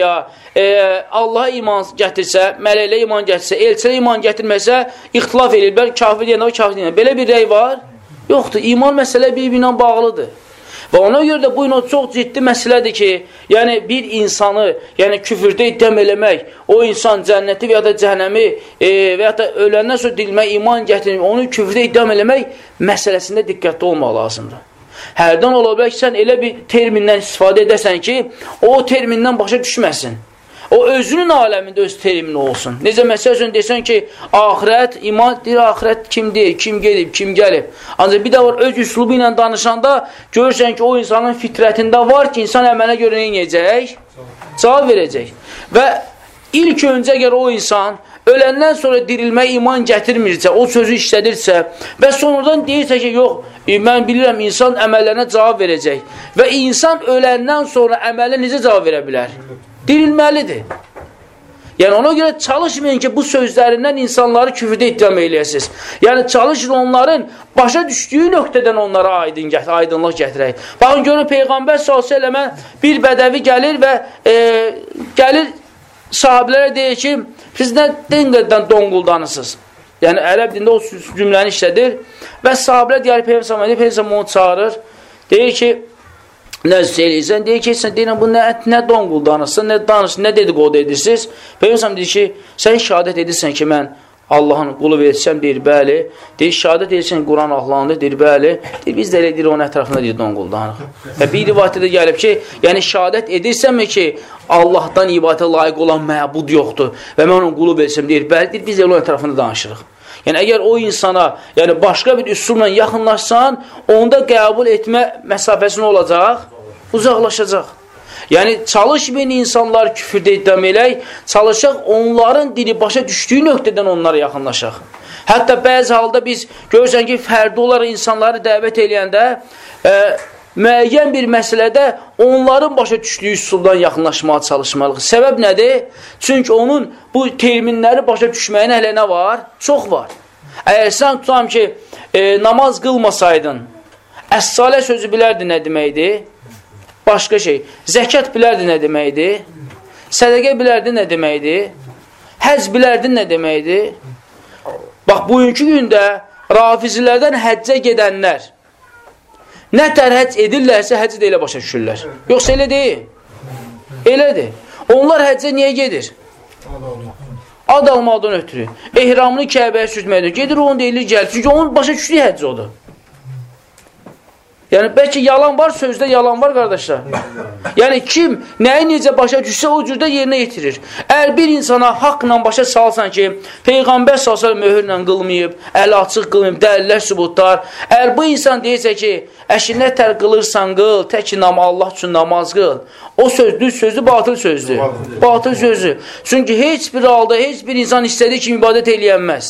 Allaha iman gətirsə, mələklə iman gətirsə, elçilə iman gətirməsə, ixtilaf edirlər, kafir deyən o, kafir deyən. Belə bir rəy var? Yoxdur. İman məsələ bir-birindən bağlıdır. Və ona görə də bu çox ciddi məsələdir ki, yəni bir insanı, yəni küfürdə iddəm eləmək, o insan cənnəti və ya da cəhənnəmi və ya da öləndən sonra dirilmək, iman gətirmək, onu küfürdə iddəm eləmək məsələsində diqqətli olmaq lazımdır. Hərdən ola bilər ki, sən elə bir termindən istifadə edəsən ki, o termindən başa düşməsin. O özünün aləmində öz termini olsun. Necə məsəl üçün desən ki, axirət, iman deyir, axirət kim deyir, kim gedib, kim gəlib. Ancaq bir də var, öz üslubu ilə danışanda görürsən ki, o insanın fitrətində var ki, insan əmələ görə nə edəcək? Cavab verəcək. Və ilk öncə əgər o insan öləndən sonra dirilmə iman gətirmirsə, o sözü işlədirsə və sonradan deyirsə ki, yox, mən bilirəm, insan əməllərinə cavab verəcək və insan öləndən sonra əmələ necə cavab verə bilər? Dirilməlidir. Yəni ona görə çalışmayın ki, bu sözlərindən insanları küfürdə ittiham eləyəsiniz. Yəni çalışın onların başa düşdüyü nöqtədən onlara aydınlıq gətirək. Baxın, görün, Peyğəmbər s.ə.və bir bədəvi gəlir və gəlir sahabilərə deyir ki, siz nə denqəldən donquldanısınız? Yəni ərəb dində o cümləni işlədir və sahabilər deyir, Peyğəmbər onu çağırır, deyir ki, nə söyləyirsən, deyir ki, sən deyirəm, bu nə donquldanırsın, nə dedikodu edirsiniz? Peyğəmbər deyir ki, sən şəhadət edirsən ki, mən Allahın qulu versəm, deyir, bəli. Deyir, şəhadət edirsən, Quran Allahındır, deyir, bəli. Deyir, biz də elə deyir, onun ətrafında deyir, donquldanıq. Və bir rivayətdə də gəlib ki, yəni şəhadət edirsənmi ki, Allahdan ibadətə layiq olan məbud yoxdur və mən onun qulu versəm, deyir, bəli, deyir, biz də onun ətrafında danışırıq. Yəni, əgər o insana, yəni başqa bir üsulla yaxınlaşsan, onda qəbul etmə məsafəsi nə olacaq? Uzaqlaşacaq. Yəni, çalışmayın insanlar küfürdə iddam elək, çalışaq onların dili başa düşdüyü nöqtədən onlara yaxınlaşaq. Hətta bəzi halda biz görürsən ki, fərdi olaraq insanları dəvət eləyəndə, müəyyən bir məsələdə onların başa düşdüyü üsuldan yaxınlaşmağa çalışmalıyıq. Səbəb nədir? Çünki onun bu terminləri başa düşməyin hələ nə var? Çox var. Əgər sən tutam ki, namaz qılmasaydın, əs-salə sözü bilərdi nə deməkdir? Başqa şey. Zəkat bilərdi nə deməkdir? Sədəqə bilərdi nə deməkdir? Həc bilərdi nə deməkdir? Bax, bugünkü gündə rafizilərdən həccə gedənlər nə tər həcc edirlərsə, həcci də elə başa düşürlər. Yoxsa elə deyil. Elədir. Onlar həccə niyə gedir? Ad almadan ötürü. Ehramını Kəbəyə sürtməkdir. Gedir, onu deyilir, gəlir. Çünki onun başa düşdüyü həcc odur. Yəni, bəlkə yalan var, sözdə yalan var, qardaşlar. Yəni, kim nəyi necə başa düşsə, o cürdə yerinə yetirir. Əgər bir insana haqla başa salsan ki, Peyğəmbər s.ə.v möhürlə qılmayıb, əli açıq qılmayıb, dəlillər, sübutlar. Əgər bu insan deyirsə ki, əşi nə tər qılırsan qıl, tək ki, Allah üçün namaz qıl. O söz, düz sözdür, batıl sözdür. Batıl sözdür. Çünki heç bir halda, heç bir insan istədiyi kimi ibadət eləyənməz.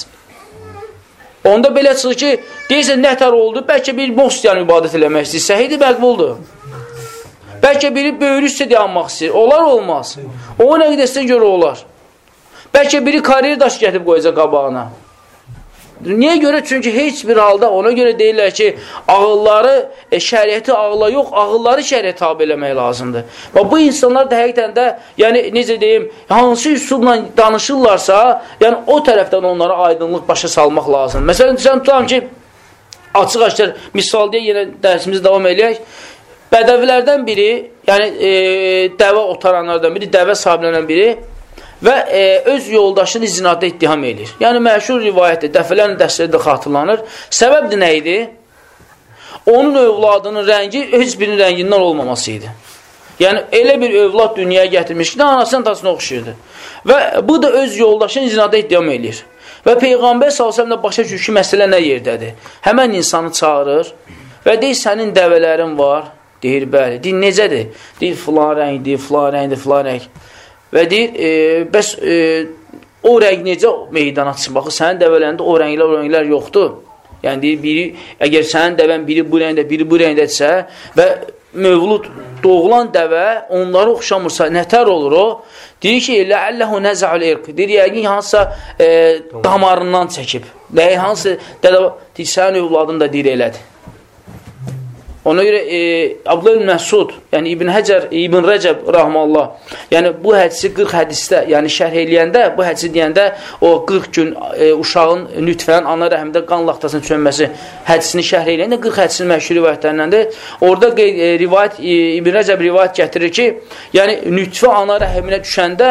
Onda belə çıxır ki, deyirsən, nətər oldu? Bəlkə bir mostiyanı ibadət eləmək istəyir. Səhidir, məqbuldur. Bəlkə biri böyrü üstə dayanmaq istəyir. Olar, olmaz. O nə qədəsən görə olar. Bəlkə biri kariyer daşı gətirib qoyacaq qabağına. Niyə görə? Çünki heç bir halda ona görə deyirlər ki, ağılları, şəriəti ağıla yox, ağılları şəriət tabi eləmək lazımdır. Və bu insanlar da həqiqətən də, yəni necə deyim, hansı üsulla danışırlarsa, yəni o tərəfdən onlara aydınlıq başa salmaq lazımdır. Məsələn, sən tutam ki, açıq-açıq misal deyə yenə dərsimizi davam eləyək. Bədəvilərdən biri, yəni dəvə otaranlardan biri, dəvə sahiblərdən biri və öz yoldaşını zinada ittiham edir. Yəni, məşhur rivayətdir, dəfələrin dərsləri xatırlanır. Səbəb nə idi? Onun övladının rəngi heç birinin rəngindən olmaması idi. Yəni, elə bir övlad dünyaya gətirmiş ki, anasının tasına oxşuyurdu. Və bu da öz yoldaşını zinada ittiham edir. Və Peyğəmbər s.ə.v başa düşür ki, məsələ nə yerdədir? Həmən insanı çağırır və deyir, sənin dəvələrin var. Deyir, bəli. Deyir, necədir? Deyir, filan rəngdir, filan rəngdir, filan rəng. Və deyir, bəs o rəng necə meydana çıxır? Baxın, sənin dəvələrində o rənglər yoxdur. Yəni, deyir, biri, əgər sənin dəvən biri bu rəngdə, biri bu rəngdədirsə və mövlud doğulan dəvə onları oxşamırsa, nətər olur o? Deyir ki, ləəlləhu nəzəul irq. Deyir, yəqin hansısa damarından çəkib. Hansı deyir, sənin övladın da deyir elədir. Ona görə Abdullah ibn Məsud, yəni İbn Rəcəb rahmanullah, yəni bu hədisi 40 hədisdə, yəni şərh eləyəndə, bu hədisi deyəndə o 40 gün uşağın nütfənin ana rəhmdə qan laxtasının çönməsi hədisini şərh eləyəndə 40 hədisinin məşhur rivayətlərindəndir. Orada İbn Rəcəb rivayət gətirir ki, yəni nütfə ana rəhminə düşəndə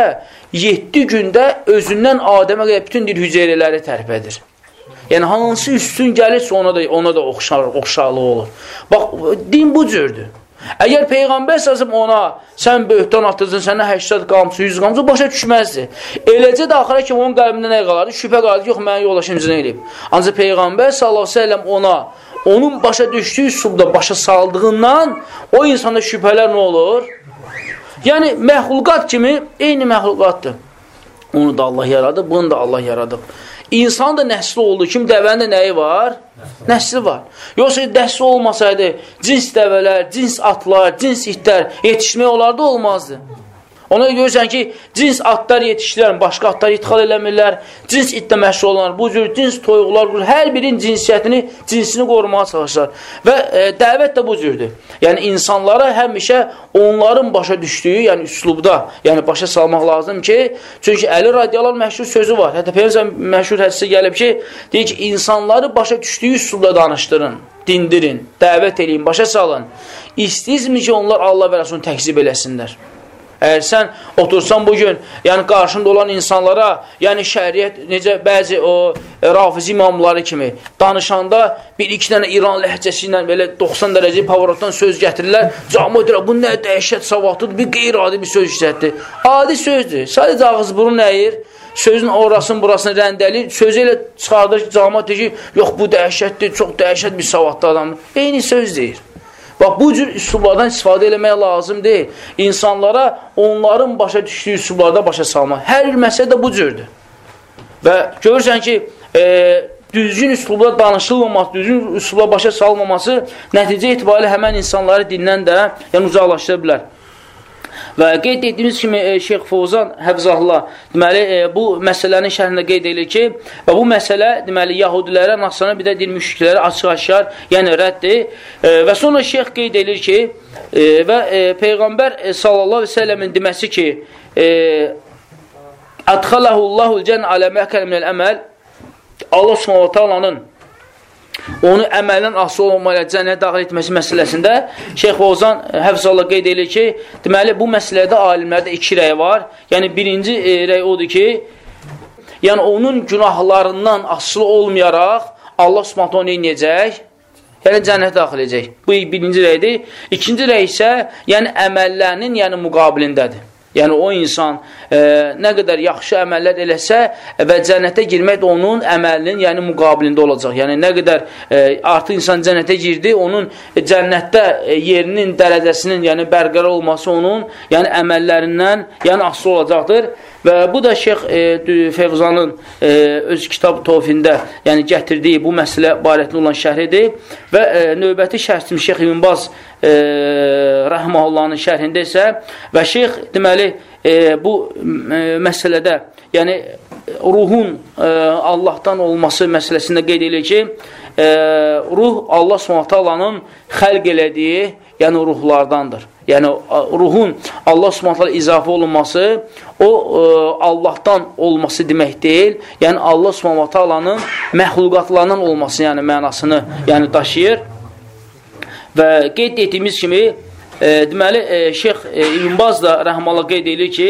7 gündə özündən Adəmə qədər bütün dil hüceyrələri tərpədir. Yəni, hansı üstün gəlirsə ona da oxşarlıq olur. Bax, din bu cürdür. Əgər Peyğəmbər səsəm ona, sən böhtan atırsın, sənə 80 qamçı, 100 qamçı, başa düşməzdi. Eləcə də axıra kimi onun qəlbində nə qalardı? Şübhə qalardı, yox, mənə yoldaşım cinə eləyib. Ancaq Peyğəmbər s.ə.v ona, onun başa düşdüyü üslubda başa saldığından o insanda şübhələr nə olur? Yəni, məxluqat kimi eyni məxluqatdır. Onu da Allah yaradıb, bunu da Allah yaradıb. İnsan da nəsli olduğu kimi dəvənin də nəyi var? Nəsli var. Yoxsa nəsli olmasaydı, cins dəvələr, cins atlar, cins itlər yetişmək olardı, olmazdı. Ona görürsən ki, cins atlar yetişdirən, başqa atlar ixal eləmirlər, cins itlə məşğul olanlar, bu cür cins toyuqlar, hər birinin cinsini qorumağa çalışırlar. Və dəvət də bu cürdür. Yəni, insanlara həmişə onların başa düşdüyü, yəni üslubda, yəni başa salmaq lazım ki, çünki Əli radiyallahu məşhur sözü var. Hətta Peyğəmbər məşhur hədisi gəlib ki, deyir ki, insanları başa düşdüyü üslubda danışdırın, dindirin, dəvət eləyin, başa salın. İstəyizmi ki, onlar Allah və Rasulunu təkzib eləsinlər. Əgər sən otursan bugün, yəni qarşında olan insanlara, yəni şəriət, necə bəzi o rafizi imamları kimi danışanda bir-iki dənə İran ləhcəsi ilə belə 90 dərəcə pavorotdan söz gətirirlər, cami edirlər, bu nə dəhşət savadlıdır, bir qeyri-adi bir söz işlətdir. Adi sözdür, sadəcə ağız burun əyir, sözün orasını burasını rəndəlir, sözü elə çıxardır ki, cami deyir ki, yox bu dəhşətdir, çox dəhşət bir savadlı adamdır. Eyni söz deyir. Bax, bu cür üslublardan istifadə eləmək lazım deyil. İnsanlara onların başa düşdüyü üslublarda başa salmaq. Hər bir məsələ də bu cürdür. Və görürsən ki, düzgün üslubda danışılmaması, düzgün üslubda başa salmaması nəticə etibarilə həmən insanları dindən də uzaqlaşdıra bilər. Və qeyd etdiyimiz kimi Şeyx Fovzan Həfzahullah deməli bu məsələnin şərhində qeyd edilir ki, və bu məsələ deməli yahudilərə, nasrana bir də din müşriklərə açıq-aşkar, yəni rəddir. Və sonra Şeyx qeyd edilir ki, və Peyğəmbər sallallahu əleyhi və səlləmin deməsi ki, "Adxalahullahul cənnə alə məhkəl minəl əməl", Allah Subhanahu taalanın onu əməldən asılı olmayla cənnətə daxil etməsi məsələsində Şeyx Fovzan Həfzallah qeyd edir ki, deməli, bu məsələdə alimlərdə iki rəy var. Yəni, birinci rəy odur ki, yəni onun günahlarından asılı olmayaraq Allah Subhanahu onu inəyəcək, yəni cənnətə daxil edəcək. Bu birinci rəydir. İkinci rəy isə, yəni əməllərinin yəni müqabilindədir. Yəni, o insan nə qədər yaxşı əməllər eləsə və cənnətə girmək də onun əməlinin yəni müqabilində olacaq. Yəni, nə qədər artıq insan cənnətə girdi, onun cənnətdə yerinin, dərəcəsinin yəni bərqərar olması onun yəni əməllərindən yəni asılı olacaqdır. Və bu da Şeyx Fevzanın öz kitab Tövfində yəni gətirdiyi bu məsələ barətində olan şərhidir. Və növbəti şərhçim Şeyx İbn Baz Rəhməhullahın şərhində isə və Şeyx deməli bu məsələdə yəni ruhun Allahdan olması məsələsində qeyd edir ki, ruh Allah Subhanahu taalanın xəlq elədiyi yəni ruhlardandır. Yəni, ruhun Allah Subhanahu izafə olunması, o Allahdan olması demək deyil. Yəni, Allah Subhanahu taalanın məxluqatlarından olması yəni mənasını yəni daşıyır. Və qeyd etdiyimiz kimi, deməli, Şeyx İbn Baz da rəhməllah qeyd edir ki,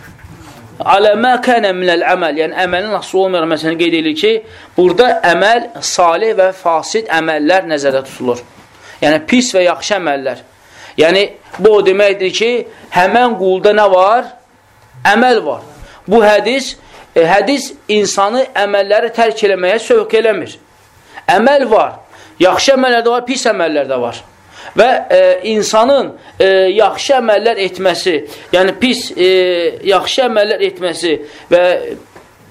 alə mə kənə minəl əməl, yəni əməlin asılı olmayan məsələni qeyd edir ki, burada əməl, salih və fasid əməllər nəzərdə tutulur. Yəni, pis və yaxşı əməllər. Yəni, bu o deməkdir ki, həmən qulda nə var? Əməl var. Bu hədis insanı əməlləri tərk eləməyə sövq eləmir. Əməl var. Yaxşı əməllər də var, pis əməllər də var. Və insanın yaxşı əməllər etməsi, yəni pis, yaxşı əməllər etməsi və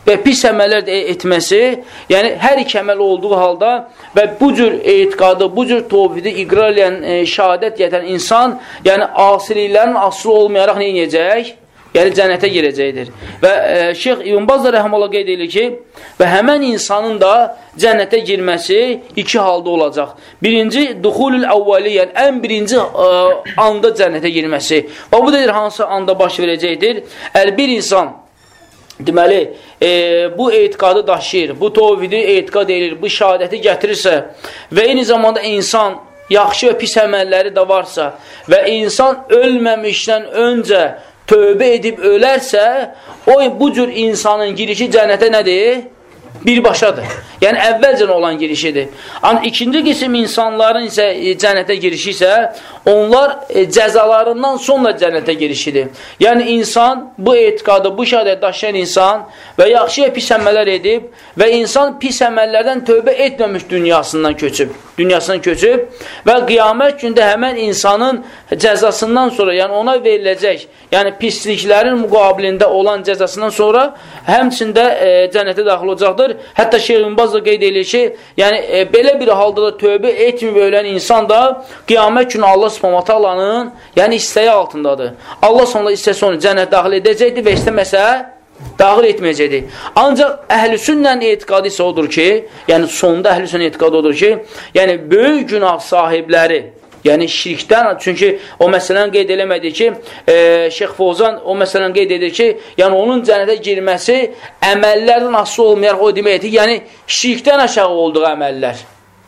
və pis əməllər etməsi, yəni hər iki əməl olduğu halda və bu cür etiqadı, bu cür tövhidi iqrar edən, şəhadət gətirən insan, yəni asiliklərin aslı olmayaraq nə edəcək? Yəni cənnətə girəcəkdir. Və Şeyx İbn Baz da rəhməhullah qeyd edir ki, və həmən insanın da cənnətə girməsi iki halda olacaq. Birinci, duxulul əvvəli, yəni ən birinci anda cənnətə girməsi. Və bu da hansı anda baş verəcəkdir? Bir insan, deməli, bu etiqadı daşıyır, bu tövhidi etiqad edir, bu şəhadəti gətirirsə və eyni zamanda insan yaxşı və pis əməlləri də varsa və insan ölməmişdən öncə tövbə edib ölərsə, bu cür insanın girişi cənnətə nədir? Birbaşadır. Yəni, əvvəlcən olan girişidir. Amma ikinci qisim insanların isə cənnətə girişi isə, onlar cəzalarından sonra cənnətə girişidir. Yəni, insan bu etiqadı, bu şəhadət daşıyan insan və yaxşı və pis əməllər edib və insan pis əməllərdən tövbə etməmiş dünyasından köçüb və qiyamət gündə həmən insanın cəzasından sonra, yəni ona veriləcək, yəni pisliklərin müqabilində olan cəzasından sonra həmçində cənnətə daxil olacaqdır. Hətta Şeyx İbn Baz da qeyd edir ki, yəni belə bir halda da tövbə etməyib ölən insan da qiyamət günü Allah Subhanahu taalanın yəni istəyi altındadır. Allah sonra istəsə onu cənnət daxil edəcəkdir və istəməsə daxil etməyəcəkdir. Ancaq əhl-i-sünnənin etiqadı isə odur ki, yəni sonda əhl-i-sünnənin etiqadı odur ki, yəni böyük günah sahibləri, yəni şirkdən, çünki o məsələni qeyd eləmədi ki, Şeyx Fozan o məsələni qeyd edir ki, yəni onun cənnətə girməsi əməllərdən asılı olmayaraq o deməkdir, yəni şirkdən aşağı olduğu əməllər.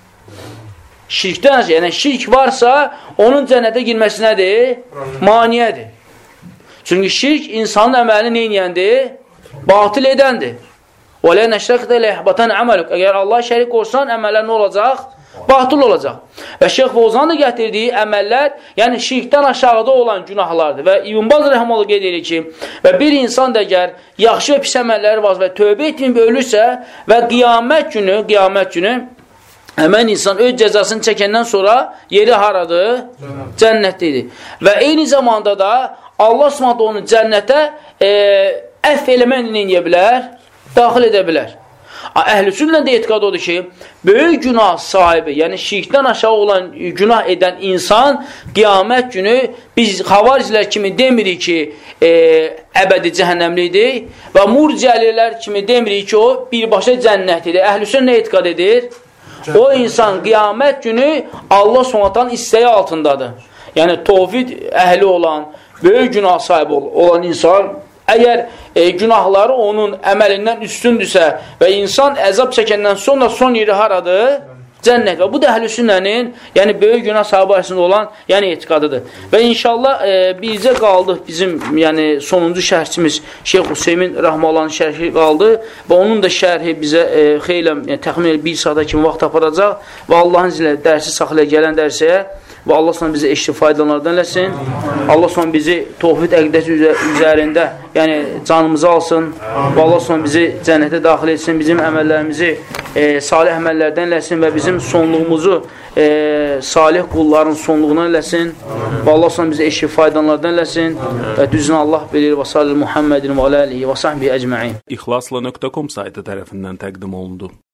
Şirkdən aşağı, yəni şirk varsa, onun cənnətə girməsi nədir? Maniyədir. Çünki şirk insanın əməlini neyniyəndir? Batil edəndir. وَلَا نَشْرَكْتَ لَيْحْبَتَنْ عَمَلُكَ Əgər Allah şərik olsan, əməllər nə olacaq? Batıl olacaq. Və Şeyx Fozan da gətirdiyi əməllər, yəni şirkdən aşağıda olan günahlardır. Və İbn Baz rəhməhullah qeyd edir ki, və bir insan da əgər yaxşı və pis əməlləri var və tövbə etməyib ölürsə və qiyamət günü həmən insan öz cəzasını çəkəndən sonra yeri haradır? Cənnətlidir. Və eyni zamanda da Allah Subhanahu onu cənnətə əff eləməklə eləyə bilər, daxil edə bilər. Əhl-i-sünnədə etiqad odur ki, böyük günah sahibi, yəni şirkdən aşağı olan günah edən insan qiyamət günü biz xavaricilər kimi demirik ki, əbədi cəhənnəmlidir və murciəlilər kimi demirik ki, o birbaşa cənnətlidir. Əhl-i-sünnə etiqad edir. O insan qiyamət günü Allah Subhanahu istəyi altındadır. Yəni, tövhid əhli olan, böyük günah sahibi olan insan, əgər günahları onun əməlindən üstündürsə və insan əzab çəkəndən sonra son yeri haradır? Cənnət. Və bu da əhl-i-sünnənin, yəni böyük günah sahibi arasında olan, yəni etiqadıdır. Və inşallah bizə qaldı bizim, yəni sonuncu şərhçimiz Şeyx Hüseymin rəhməhullahın şərhi qaldı və onun da şərhi bizə xeyli, yəni təxminən bir saata kimi vaxt aparacaq və Allahın iznilə dərsi saxlaya gələn dərsiyə və Allah sonra bizi eşli faydalardan eləsin. Allah sonra bizi tövhid əqidəsi üzərində, yəni canımızı alsın və Allah sonra bizi cənnətə daxil etsin, bizim əməllərimizi salih əməllərdən eləsin və bizim sonluğumuzu salih qulların sonluğuna eləsin və Allah sonra bizi eşli faydalardan eləsin və düzünü Allah bilir və salli Muhammedin və aləlihi və sahbihi əcməin.
İxlasla.com saytı tərəfindən təqdim olundu.